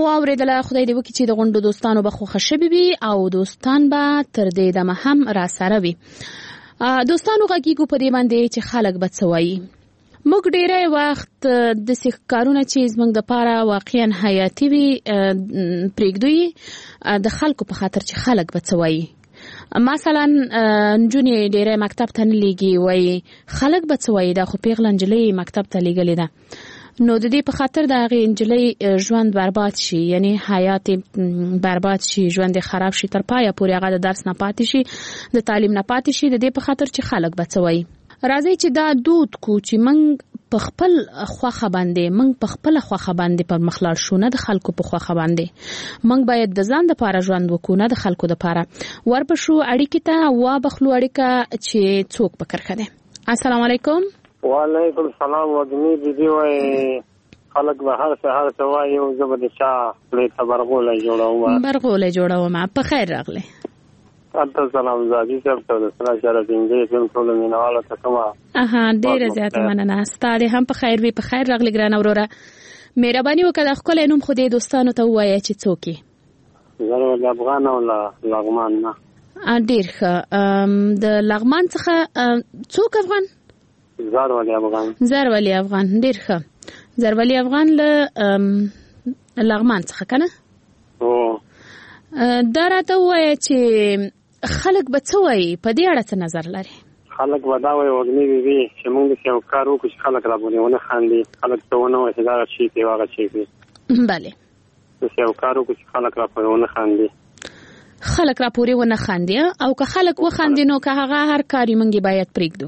مو اوریدله. خدای دې وکړي چې د غونډو دوستانو به خوښه شوي وي او دوستان به تر دې دمه هم را سره وي. دوستانو غږیږو په دې باندې چې خلک به څه وایي. موږ ډیری وخت داسې کارونه چې زموږ دپاره واقعا حیاتي وي پرېږدو د خلکو په خاطر چې خلک به څه وایي. مثلا نجونې ډیری مکتب ته نه لیږي، وایي خلک به څه وایي، دا خو پیغله نجلۍ مکتب ته لیږلې ده. نو د دې په خاطر د هغې نجلۍ ژوند برباد شي، یعنی حیات برباد شي، ژوند خراب شي، تر پایه پورې هغه د درس نه پاتې شي، د تعلیم نه پاتې شي، د دې په خاطر چې خلک به څه وایي. راځئ چې دا دود کو چې موږ په خپل خوښه باندې پر مخ لاړ شو، نه د خلکو په خوښه باندې. موږ باید د ځان دپاره ژوند وکړو، نه د خلکو دپاره. ورپشو اړیکې ته وابخلو اړیکه چې څوک په کرښه دی. السلام علیکم. وعلیکم السلام. وګنی دي وای خلک به هر څه وایي او زه به د چا خولې ته برغوله جوړوم. په خیر راغلی. تاسو سلام زادي صاحب ته د سره چاره دې کوم ټول مینواله ته کومه. ډیره زیاته مننه. ستاره هم په خیر وي. په خیر راغلی ګران اوروره. مهرباني وکړه خپل نوم خو دې دوستانو ته ووایه چې څوک یې. زه د افغان او لغمان نه. ډیر ښه. د لغمان څخه څوک افغان؟ زرولی افغان. ډیر ښه. زرولی افغان له لغمان څخه کنه؟ دا راته ووایه چې خلک به څه وایي، په دې اړه څه نظر لري؟ خلک به دا وایي وګنی وي چې موږ داسې یو کار وکړو چې خلک راباندې ونه خاندي، خلک ته ونه وایي چې دغه شی کوي هغه شی کوي. بلې داسې یو کار وکړو چې خلک راپورې ونه خاندي. خلک راپورې ونه خاندي، او که خلک وخاندي نو که هغه هر کار یې موږ باید پرېږدو.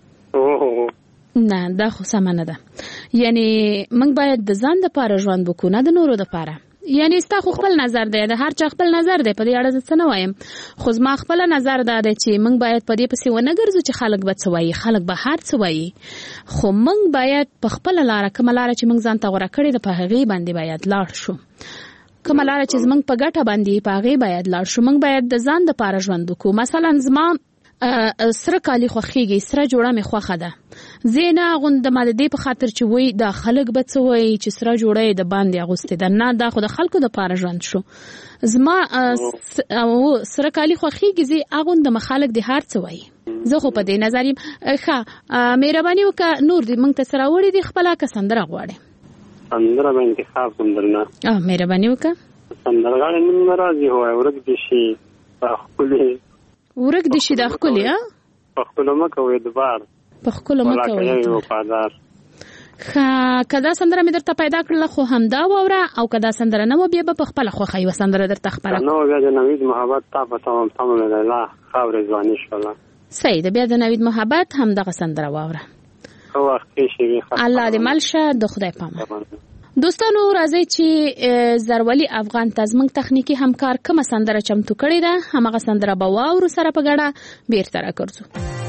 نه دا خو سمه نه ده. یعنی موږ باید د ځان دپاره ژوند وکړو، نه د نورو دپاره. یعنی ستا خو خپل نظر دی، د هر چا خپل نظر دی، په دې اړه زه څه نه وایم. خو زما خپله نظر دا دی چې موږ باید په دې پسې ونه ګرځو چې خلک به څه وایي، خلک به هر څه وایي. خو موږ باید په خپله لاره، کومه لاره چې موږ ځان ته غوره کړې ده، په هغې باندې باید لاړ شو. کومه لاره چې زموږ په ګټه باندې په هغې باید لاړ شو. موږ باید د ځان دپاره ژوند وکړو. مثلا زما سره کالي خوښیږي، سره جوړه مې خوښه ده. زه نه اغوندم د دې په خاطر چې وایي دا خلک به څه وایي چې سره جوړه یې د باندې اغوستې ده. نه، دا خو د خلکو دپاره ژوند شو. زما سره کالي خوښیږي، زه اغوندم، خلک دې هر څه وایي. زه خو په دې نظر یم. ښه مهرباني وکړه نور دې موږ ته څه راوړي دي خپله، که سندره غواړې؟ سندره به انتخاب کوم درنه. مهرباني وکړه. سندرغاړی نوم نه راځي، وایي ورک دې شي ښکلې، ورک دې شي دا ښکلې. په ښکلو مه کوئ دبار، په ښکلو مه کوئ وفادار. ښه، که دا سندره مې درته پیدا کړله خو همدا واوره، او که دا سندره نه وه بیا به په خپله خوښه یوه سندره درته خپره نه وه. بیا د نوید محبت تا په تمام تمام لیلا خاورې ځواني شوله. صحیح ده. بیا د نوید محبت همدغه سندره واوره. ښه وخت تېر شي. الله دې مل شه. د خدای پامان. دوستانو راځئ چې زرولی افغان ته زموږ تخنیکي همکار کومه سندره چمتو کړې ده، همغه سندره به واورو سره په ګډه بیرته راګرځو.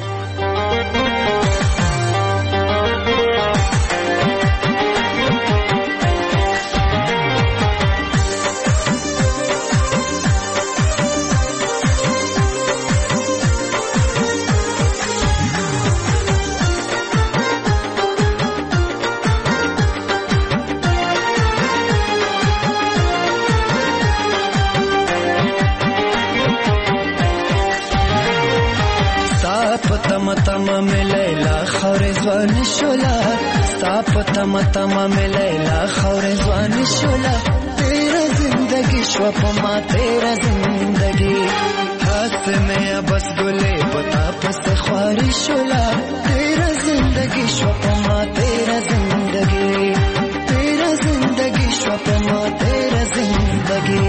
تما میں لیلا خور ځوان شولا، ستا په تما میں لیلا خور ځوان شولا. تیرا زندگی شو په ما تیرا زندگی، ہاتھ میں بس گلے پتا پس خواری شولا. تیرا زندگی شو په ما تیرا زندگی، تیرا زندگی شو په ما تیرا زندگی.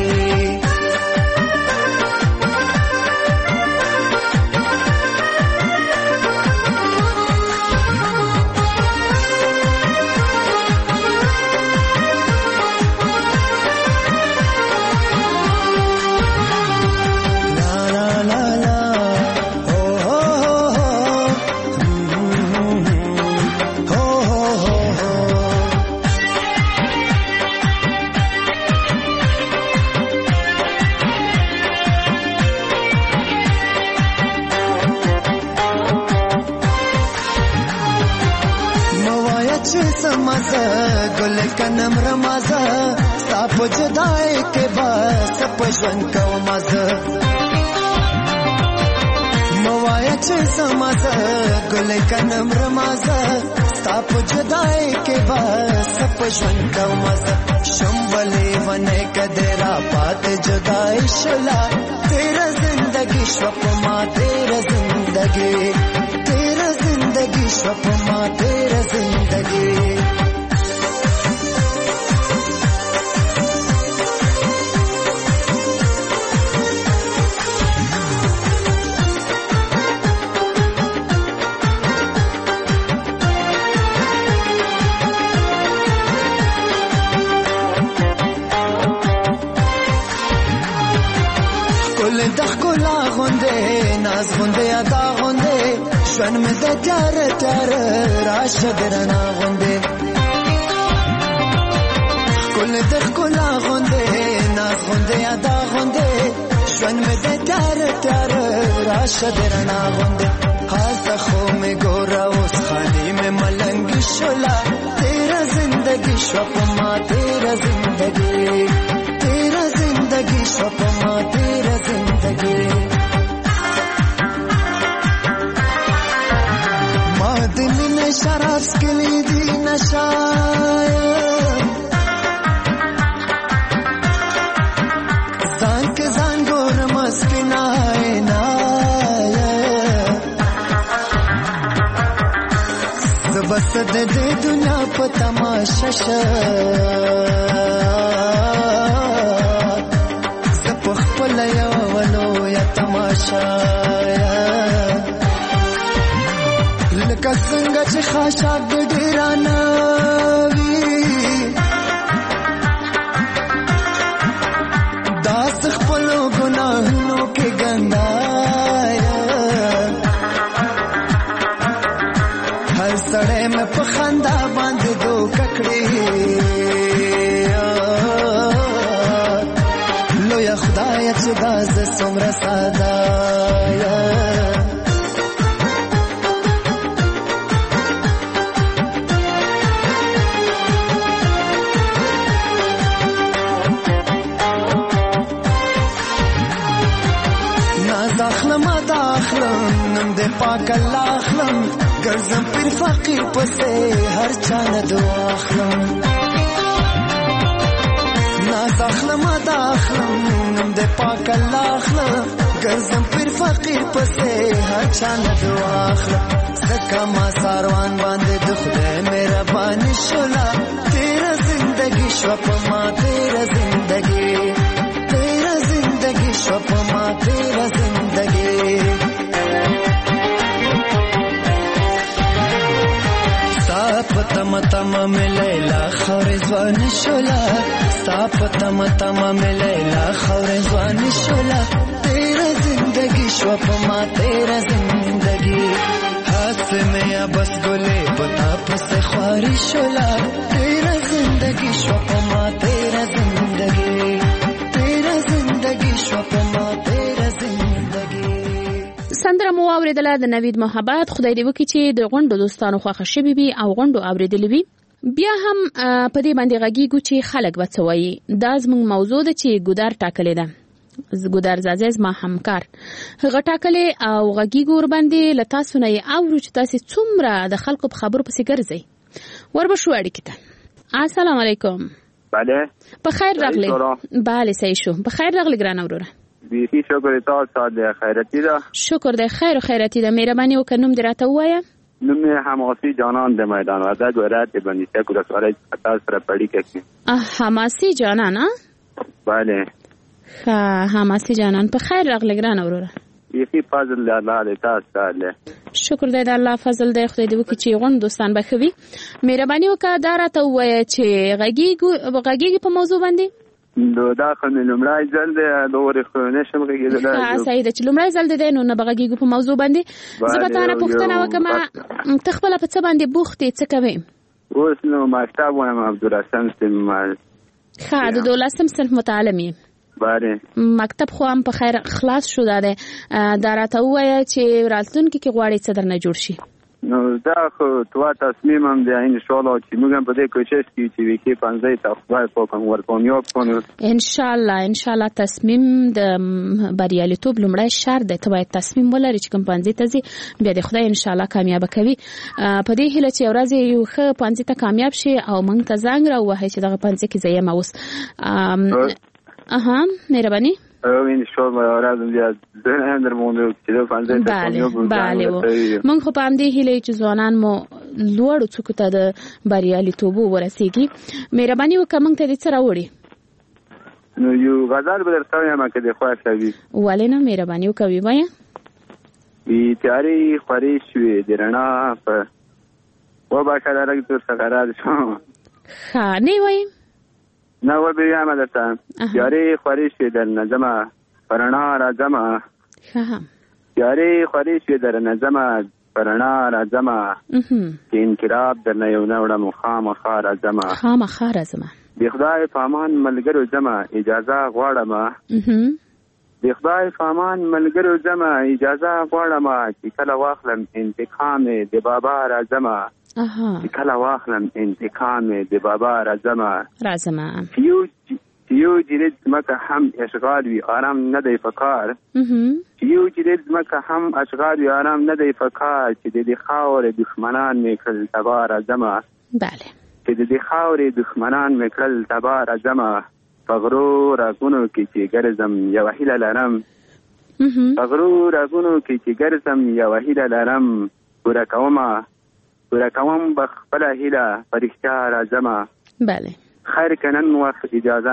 زمازه ګل کنم رمازه ستا په جدای کې بس په ژوند کوم مزه موایا چې زمازه ګل کنم رمازه ستا په جدای کې بس په ژوند کوم مزه شمبلې ونه کدرا پات جدای شلا تیرا زندگی شپ ما تیرا زندگی تیرا زندگی شپ ما تیرا زندگی دخلا غونده ناز غونده ادا غونده شون مې د تیار تیار راشه درنا غونده کل دخلا غونده ناز غونده ادا غونده شون مې د تیار تیار راشه درنا غونده حال خو مې ګورا اوس خالي مې ملنګ شولا تیرا زندگی شپ ما تیرا زندگی تیرا زندگی شپ ما تیرا زندگی ما دل شراب سکلی دی نشایا زان کے زان گور مسکنائے نایا زبست دے دنیا پا تماشا شا پلیا ولو یا تماشا لکه څنګه چې خاشاک د ډیرانا وی داس خپل ګناهونو کې ګندایا هر سړی مې په خندا باندې دوکه کړی خدای چې باز څومره ساده یا ناز اخلم داخلم نم دې پاک الله اخلم ګرځم پر فقیر پسې هر چا نه دعا اخلم ناز اخلم داخلم نم دې پاک الله اخلم ګرځم پر فقیر پسې هر چا نه دعا اخلم زکه ما ساروان باندې د خدای مهرباني شولا تیرا زندگی شپ ما تیرا زندگی تیرا زندگی شپ ما تیرا زندگی تم تم ملیلا خور ځوان شولا ستا تم تم ملیلا خور ځوان شولا تیرا زندگی شو په ما تیرا زندگی ہاتھ میں بس گلے پتا پس خواری شولا تیرا زندگی شو په ما تیرا زندگی تیرا زندگی شو په ما تیرا زندگی سندره مو اوریدله د نوید محبت خدای دې وکړي چې د غونډو دوستانو خوښه شوي وي او غونډو اوریدلې وي بیا هم په دې باندې غږیږو چې خلک به څه وایي دا زموږ موضوع ده چې ګودار ټاکلې ده ګودار زازی زما همکار هغه ټاکلې او غږیږو ورباندې له تاسو نه یې اورو چې تاسې څومره د خلکو په خبرو پسې ګرځئ وربشو اړیکې ته السلام علیکم بله په خیر راغلی بله صحیح شو په خیر راغلی ګرانه وروره بیخي شکر تاسو د خیرتی ده شکر د خیر و خیرتی ده مهرباني وکړه نوم دې راته ووایه نوم یې حماسي جانان د میدان وردګ ولایت بندیشک ولسوالۍ تاسو سره پړی کوي حماسي جانان بله حماسي جانان په خیر راغلی ګرانه وروره بیخي فضل د الله دی تاسو ته شکر دی د الله فضل دی خدای دې وکړي چې غونډ دوستان به ښه وي مهرباني وکړه دا راته ووایه چې غږیږي په موضوع باندې دا خو مې لومړی ځل دی نورې خو نشم غږېدلی صحیح ده چې لومړی ځل دی نو نه به غږیږو په موضوع باندې زه به تا نه پوښتنه وکړم ته خپله په څه باندې بوخت یې څه کوې اوس نو مکتب وایم عبدالرحیم ښه د 12 صنف متعلم یې بله مکتب خو هم په خیر خلاص شو دا راته ووایه چې راتلونکي کې غواړې څه درنه جوړ شي نو دا خو توا تصمیم هم دی ان شاء الله چې موږ هم په دې کوشش کوي چې وکي 15 ته خدای په کوم ورکومیاب کونو ان شاء الله تصمیم د بریالیتوب لومړی شرط دی. ته باید تصمیم ولري چې کوم 15 ته ځي بیا د خدای ان شاء الله کامیاب کوي. په دې هیله چې ورځ یو ښه 15 ته کامیاب شي او موږ ته زنګ راوهي چې دغه 15 کې زه یم اوس. مهرباني ان شاء الله راځم بیا زه هم درمونږ چې د 15 ته کامیاب وو. موږ خو په همدې هیله چې ځوانان مو لوړو څوکو ته د بریالیتوب ورسیږي. مهرباني وکړه موږ ته دې څه راوړي. نو یو غزل به درته وایم که دې خوښ وي. ولې نه مهرباني وکړه وایه. بی تیاری خوري شوې د رڼا په وباشه درک تر سره شو. ښه نه وایم نه و بیا ما درته تیاری خوري شوې د نظم پرنا راځم. ښه تیاری خوري شوې د نظم پرنا راځم چې انقلاب در نه یو نه وړم خامخا راځم. د خدای په امان ملګرو ځمه اجازه غواړم. د خدای په امان ملګرو ځمه اجازه غواړم چې کله واخلم انتقام د بابا راځم. چې کله واخلم انتقام د بابا راځم. یو جرید مکه هم اشغال وی آرام نه دی فکار. یو جرید مکه هم اشغال وی آرام نه دی فکار چې د خاور دښمنان میکل تبا راځم. بله چې د خاور دښمنان میکل تبا راځم. پغرو راګونو کې چې ګرځم یو هیله لرم. پغرو راګونو کې چې ګرځم یو هیله لرم. پوره کوم بخپل هیله فرښتیا راځم. بله خیر کنن وقت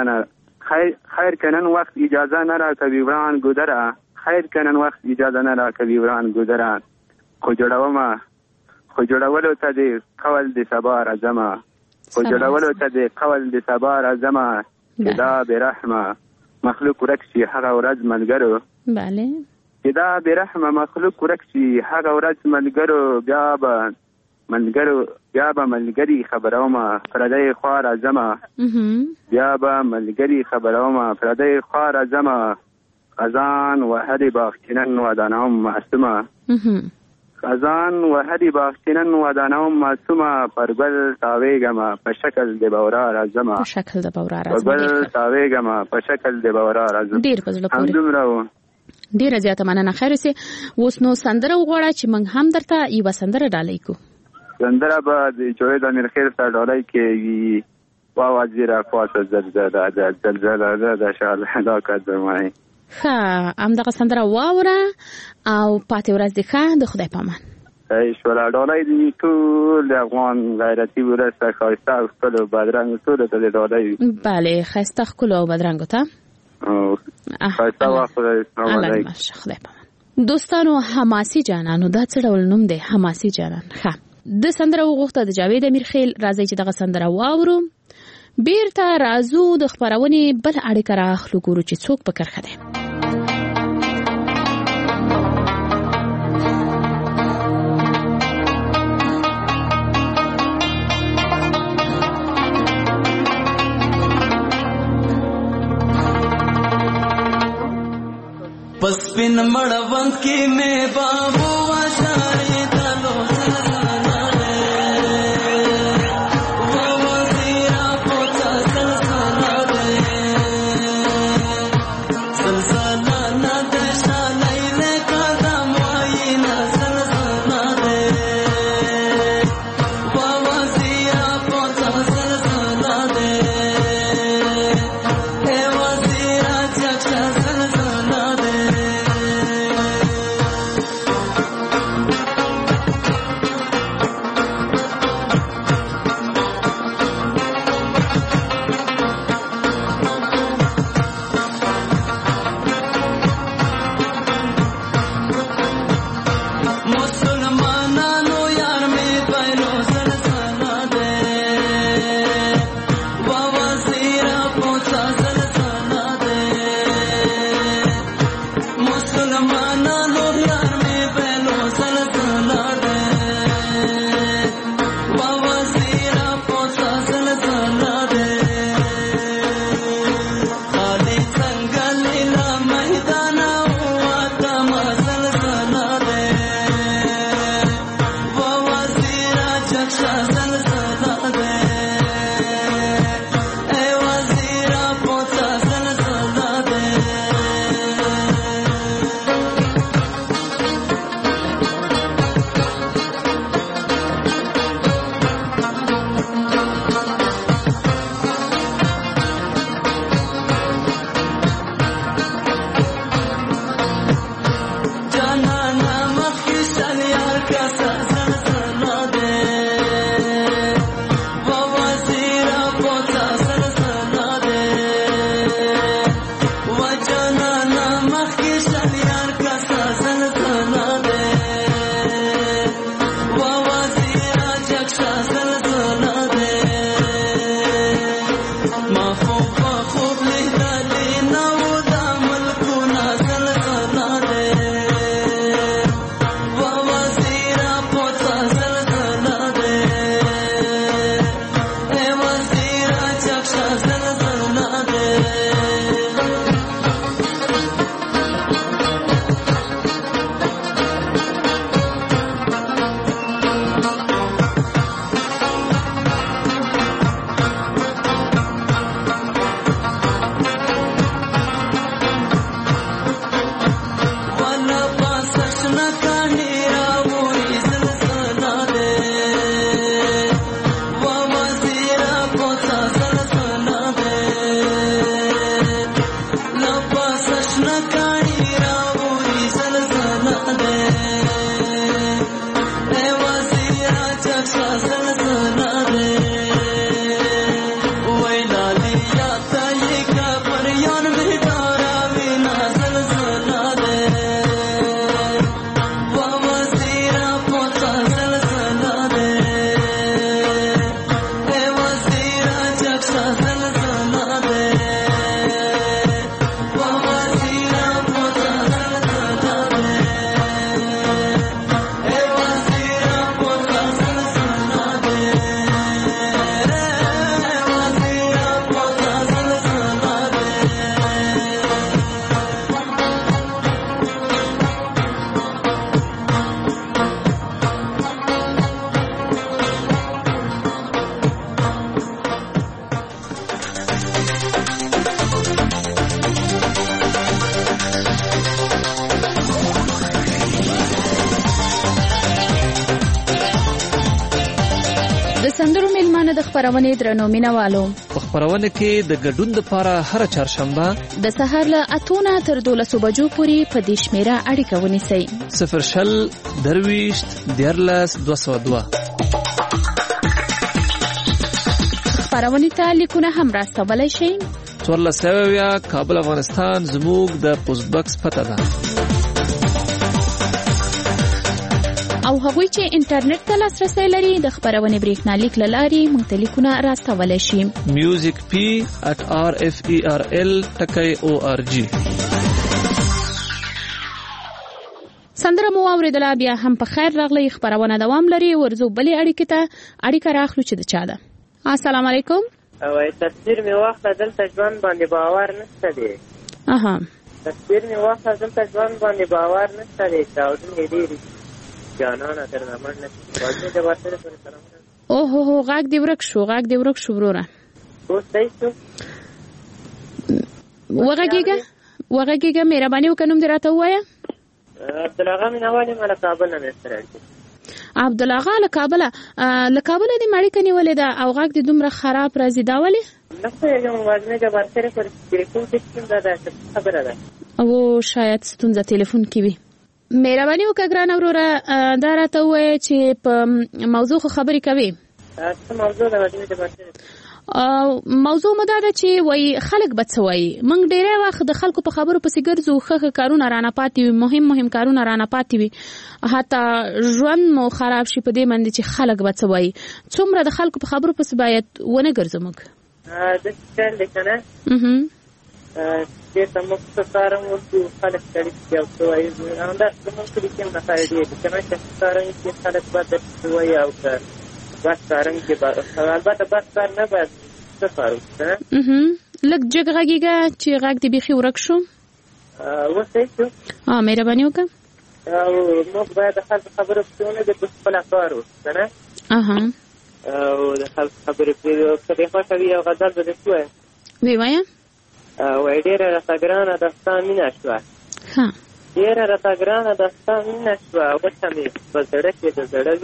اجازه نه را کوي وران ګذره. خیر کنن وقت اجازه نه را کوي وران ګذره. خو جوړولو ته د قول د سبا راځم. خو جوړولو ته د قول د سبا راځم. چې دا برحمه مخلوق ورکشي هغه ورځ ملګرو. بله چې دا برحمه مخلوق ورکشي هغه ورځ ملګرو. بیا به ملګری خبرومه پردی خوا راځم. بیا به ملګری خبرومه پردی خوا راځم. خزان و هدی باختنن و دانام معصومه. خزان و هدی باختنن و دانام معصومه. پرگل تاویگم په شکل د بورا راځم. پرگل تاویگم په شکل د بورا راځم. ډیر په زړه پورې ډیره زیاته مننه. خیر سي اوس نو سندره وغواړه چې موږ هم درته یو سندره ډالۍ کو. سندره به د جوید امیر خیر سره ډالۍ کوي. وا وزیره خواصه زلزله د شال دا قدمای. ښه همدغه سندره واوره او پاتې ورځ دې ښه. د خدای په امان. ایشولا ډالۍ دې ټول افغان غیرتي ورسته ښایسته او ښکلو بدرنګو ټولو ته دې ډالۍ. بله ښایسته ښکلو او بدرنګو ته ښایسته وخت. السلام علیکم. خدای په امان. دوستانو حماسي جانانو دا څه ډول نوم دی حماسي جانان. ښه د سندره وغوښته د جاوید امیر خیل. راځي چې دغه سندره واورو. بیرته راځو د خبرونې بل اړیکه راخلو ګورو چې څوک په کرخه دی. پس پن مړوند کې مې بابو واشارې تلو خبرونه درنو مینوالو په خبرونه کې د ګډون لپاره هر چهارشنبه د سهار له 8 تر 12 بجو پورې په دې شمیره اړیکه ونیسئ 0 درويشت دیرلس 202 خبرونه ته لیکونه هم راستولای شئ 14 کابل افغانستان زموږ د پوسټ باکس پته ده او هغوی چې انټرنیټ ته لاسرسي لري د خبرونه بریښنالیک لاري مختلفونه راستولای شي musicp@referl.org سندره مو اوریدله بیا هم په خیر راغلی خبرونه دوام لري ورزو بلې اړیکه راخلو چې د چا ده السلام علیکم وای تصویر می واخله دلته ژوند باندې باور نشته دی اها تصویر می واخله دلته ژوند باندې باور نشته دی چاودنې ډېرې جانانه تر نمړ نه واځي د ورته سره سلام او هو غاګ دی ورک شو وروره اوس صحیح شو وغږیګه مهرباني وکړم دراته وایا عبدالله مینوالی مال کابل نه سره عبدالله له کابل دې ماړی کني ولې دا او غاګ دې دومره خراب راځي دا ولې نفسه یو واځنه د ورته پر ټلیفون کې څنګه دا خبره ده او شاید ستونزه ټلیفون کې وي مهرباني وکړه ګران وروره دا راته وایي چې په موضوع خبرې کوي څه موضوع ده د ورته موضوع مدا ده چې وای خلک بڅوي موږ ډیره وخت د خلکو په خبرو پسې ګرځو خخه کارونه رانه پاتې وي مهم کارونه رانه پاتې وي حتی ژوند مو خراب شي په دې باندې چې خلک بڅوي څومره د خلکو په خبرو پسې باید ونه ګرځو موږ د څه لیکنه چې تاسو ستاسو ورته خلک کړي یو څه وایي دا کوم څه کې نه کوي چې څنګه چې خلک باید وایي او بس کارم کې البته بس کار نه باید څه کارو لږ جګ غږیږه چې غږ دې بيخي ورک شو وڅې شو مهرباني وکړه او موږ باید خبرو څونه د خپل کارو نه او د خبرو په دې خوا کوي او غزل به شوې وی وایا وای ډېره راګرانه داستان مینا شو ها ډېره راګرانه داستان مینا شو وڅه مې په زړه کې د زړه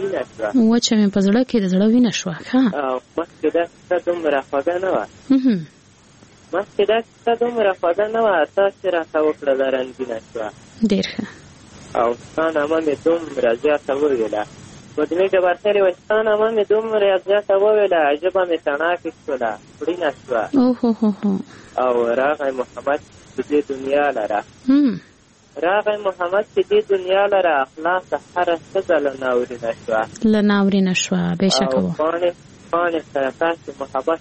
وینا شو ها او مخکې دا څه دومره خوږه نه وه تاسو راته وکړه دا رنګینه شوه ډېر ښه او ستا نامه مې دومره زیاته وویله بدمې جبارسرې وایي ستا نامه مې دومره زیاته وویله ژبه مې تڼاکې شوله وړینه شوه او راغی محمد چې دې دنیا لره اخلاص هره ښځه له ناورینه شوه بېشکه وه پاڼې سره تاسې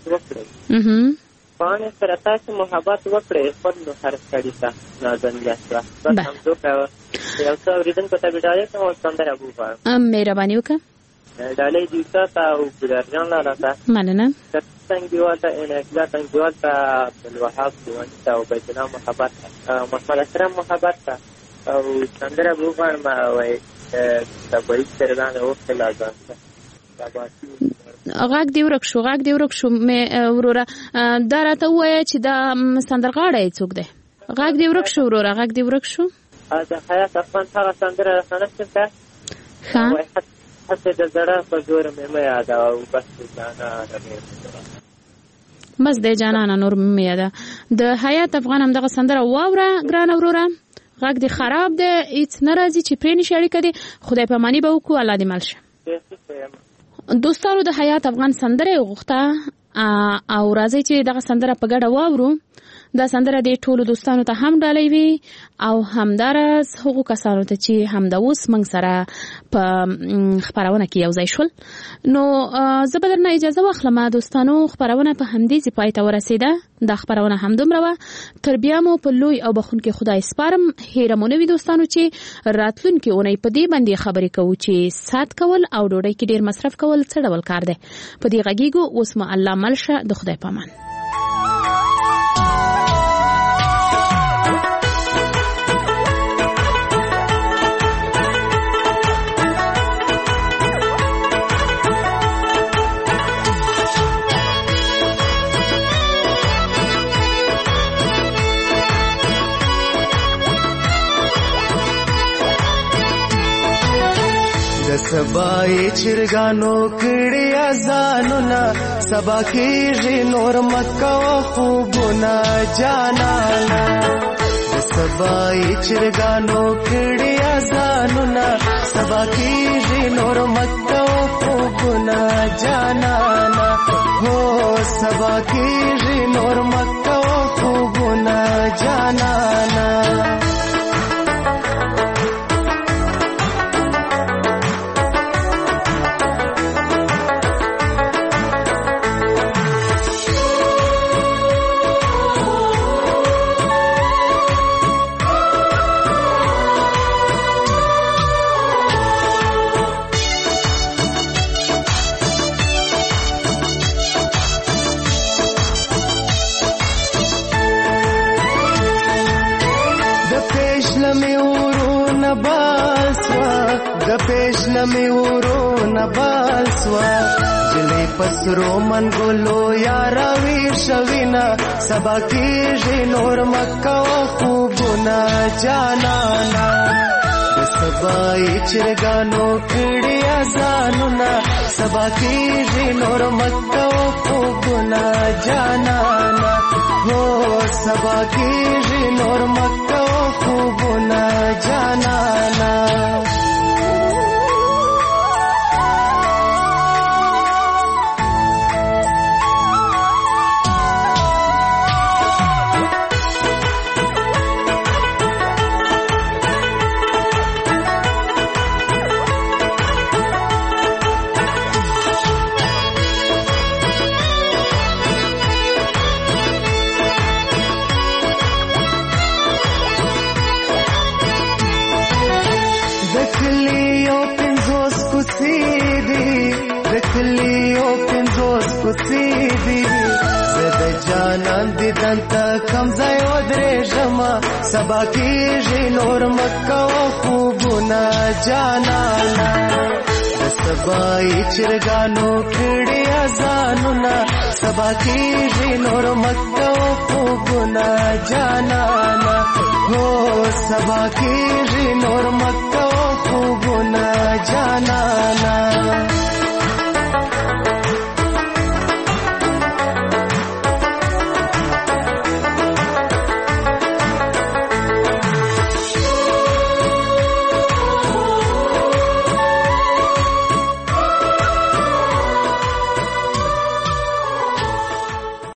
محبت وکړئ خود نو هر سړي ته نازنینه شوه بس همدوکه یو څه اورېدونکو ته مې ډالۍ کوم او سندره به وغواړم مهرباني وکړه ډالۍ دې تا ته او ګلرجان لالا ته مننه څنګهوال ته انعکلا څنګهوال ته عبدالوهاب دیواني ته او بیتالله محبت ته محمد اسلام محبت ته او سندره به وغواړم وایي طبعي سرګانې اوښتې لاځان ته غاګ دی ورک شو مې وروره دا راته وایي چې دا سندرغاړی څوک دی غاګ دی ورک شو وروره د حیات افغان هغه سندره رسنه شته هڅه د زړه په زور مې مه یاده او بس د جانانه نور مې یاده د حیات افغان هم دغه سندره واوره ګران وروره غاګ دی خراب دی هیڅ نه راځي چې پرې نشي اړیکه دی خدای پاماني به وکړو الله دې مل شه دوستانو د حیات افغان سندره غوښته او راځي چې دغه سندره په ګډه واورو دا سندره د ټولو دوستانو ته هم ډالۍ وي او همدارس هغو کسانو ته چې همدا اوس موږ سره په خبرونه کې یو ځای شول نو زه به درنه اجازه واخلم دوستانو خبرونه په همدې ځای پای ته ورسېده دا خبرونه همدومره وه تر بیا مو په لوی او بخښونکي خدای سپارم هیره مو نه وي دوستانو چې راتلونکې اونۍ په دې باندې خبرې کوو چې سات کول او ډوډۍ کې ډېر مصرف کول څه ډول کار دی په دې غږیږو اوس مو الله مل شه د خدای پامان سبای چرګانو کړي اذانونه سبا کېږي نور مکه و خوبونه جانانا سبای چرګانو کړي اذانونه سبا کېږي نور مکه و خوبونه جانانا هو سبا کېږي نور مکه و خوبونه جانانا د پېښله مې ورونه بال سوه جلۍ پسرو منګولو یاره ویر شوینه سبا کېږي نور مکه و خوبونه جانانا د سبای چرګانو کړي اذانونه سبا کېږي نور مکه و خوبونه جانانا هو سبا کېږي نور مکه و خوبونه جانانا جانان دي دنتا کم ځای ودرېږمه سبا کېږي نور مکه و خوبونه جانانا د سبای چرګانو کړي اذانونه سبا کېږي نور مکه و خوبونه جانانا هو سبا کېږي نور مکه و خوبونه جانانا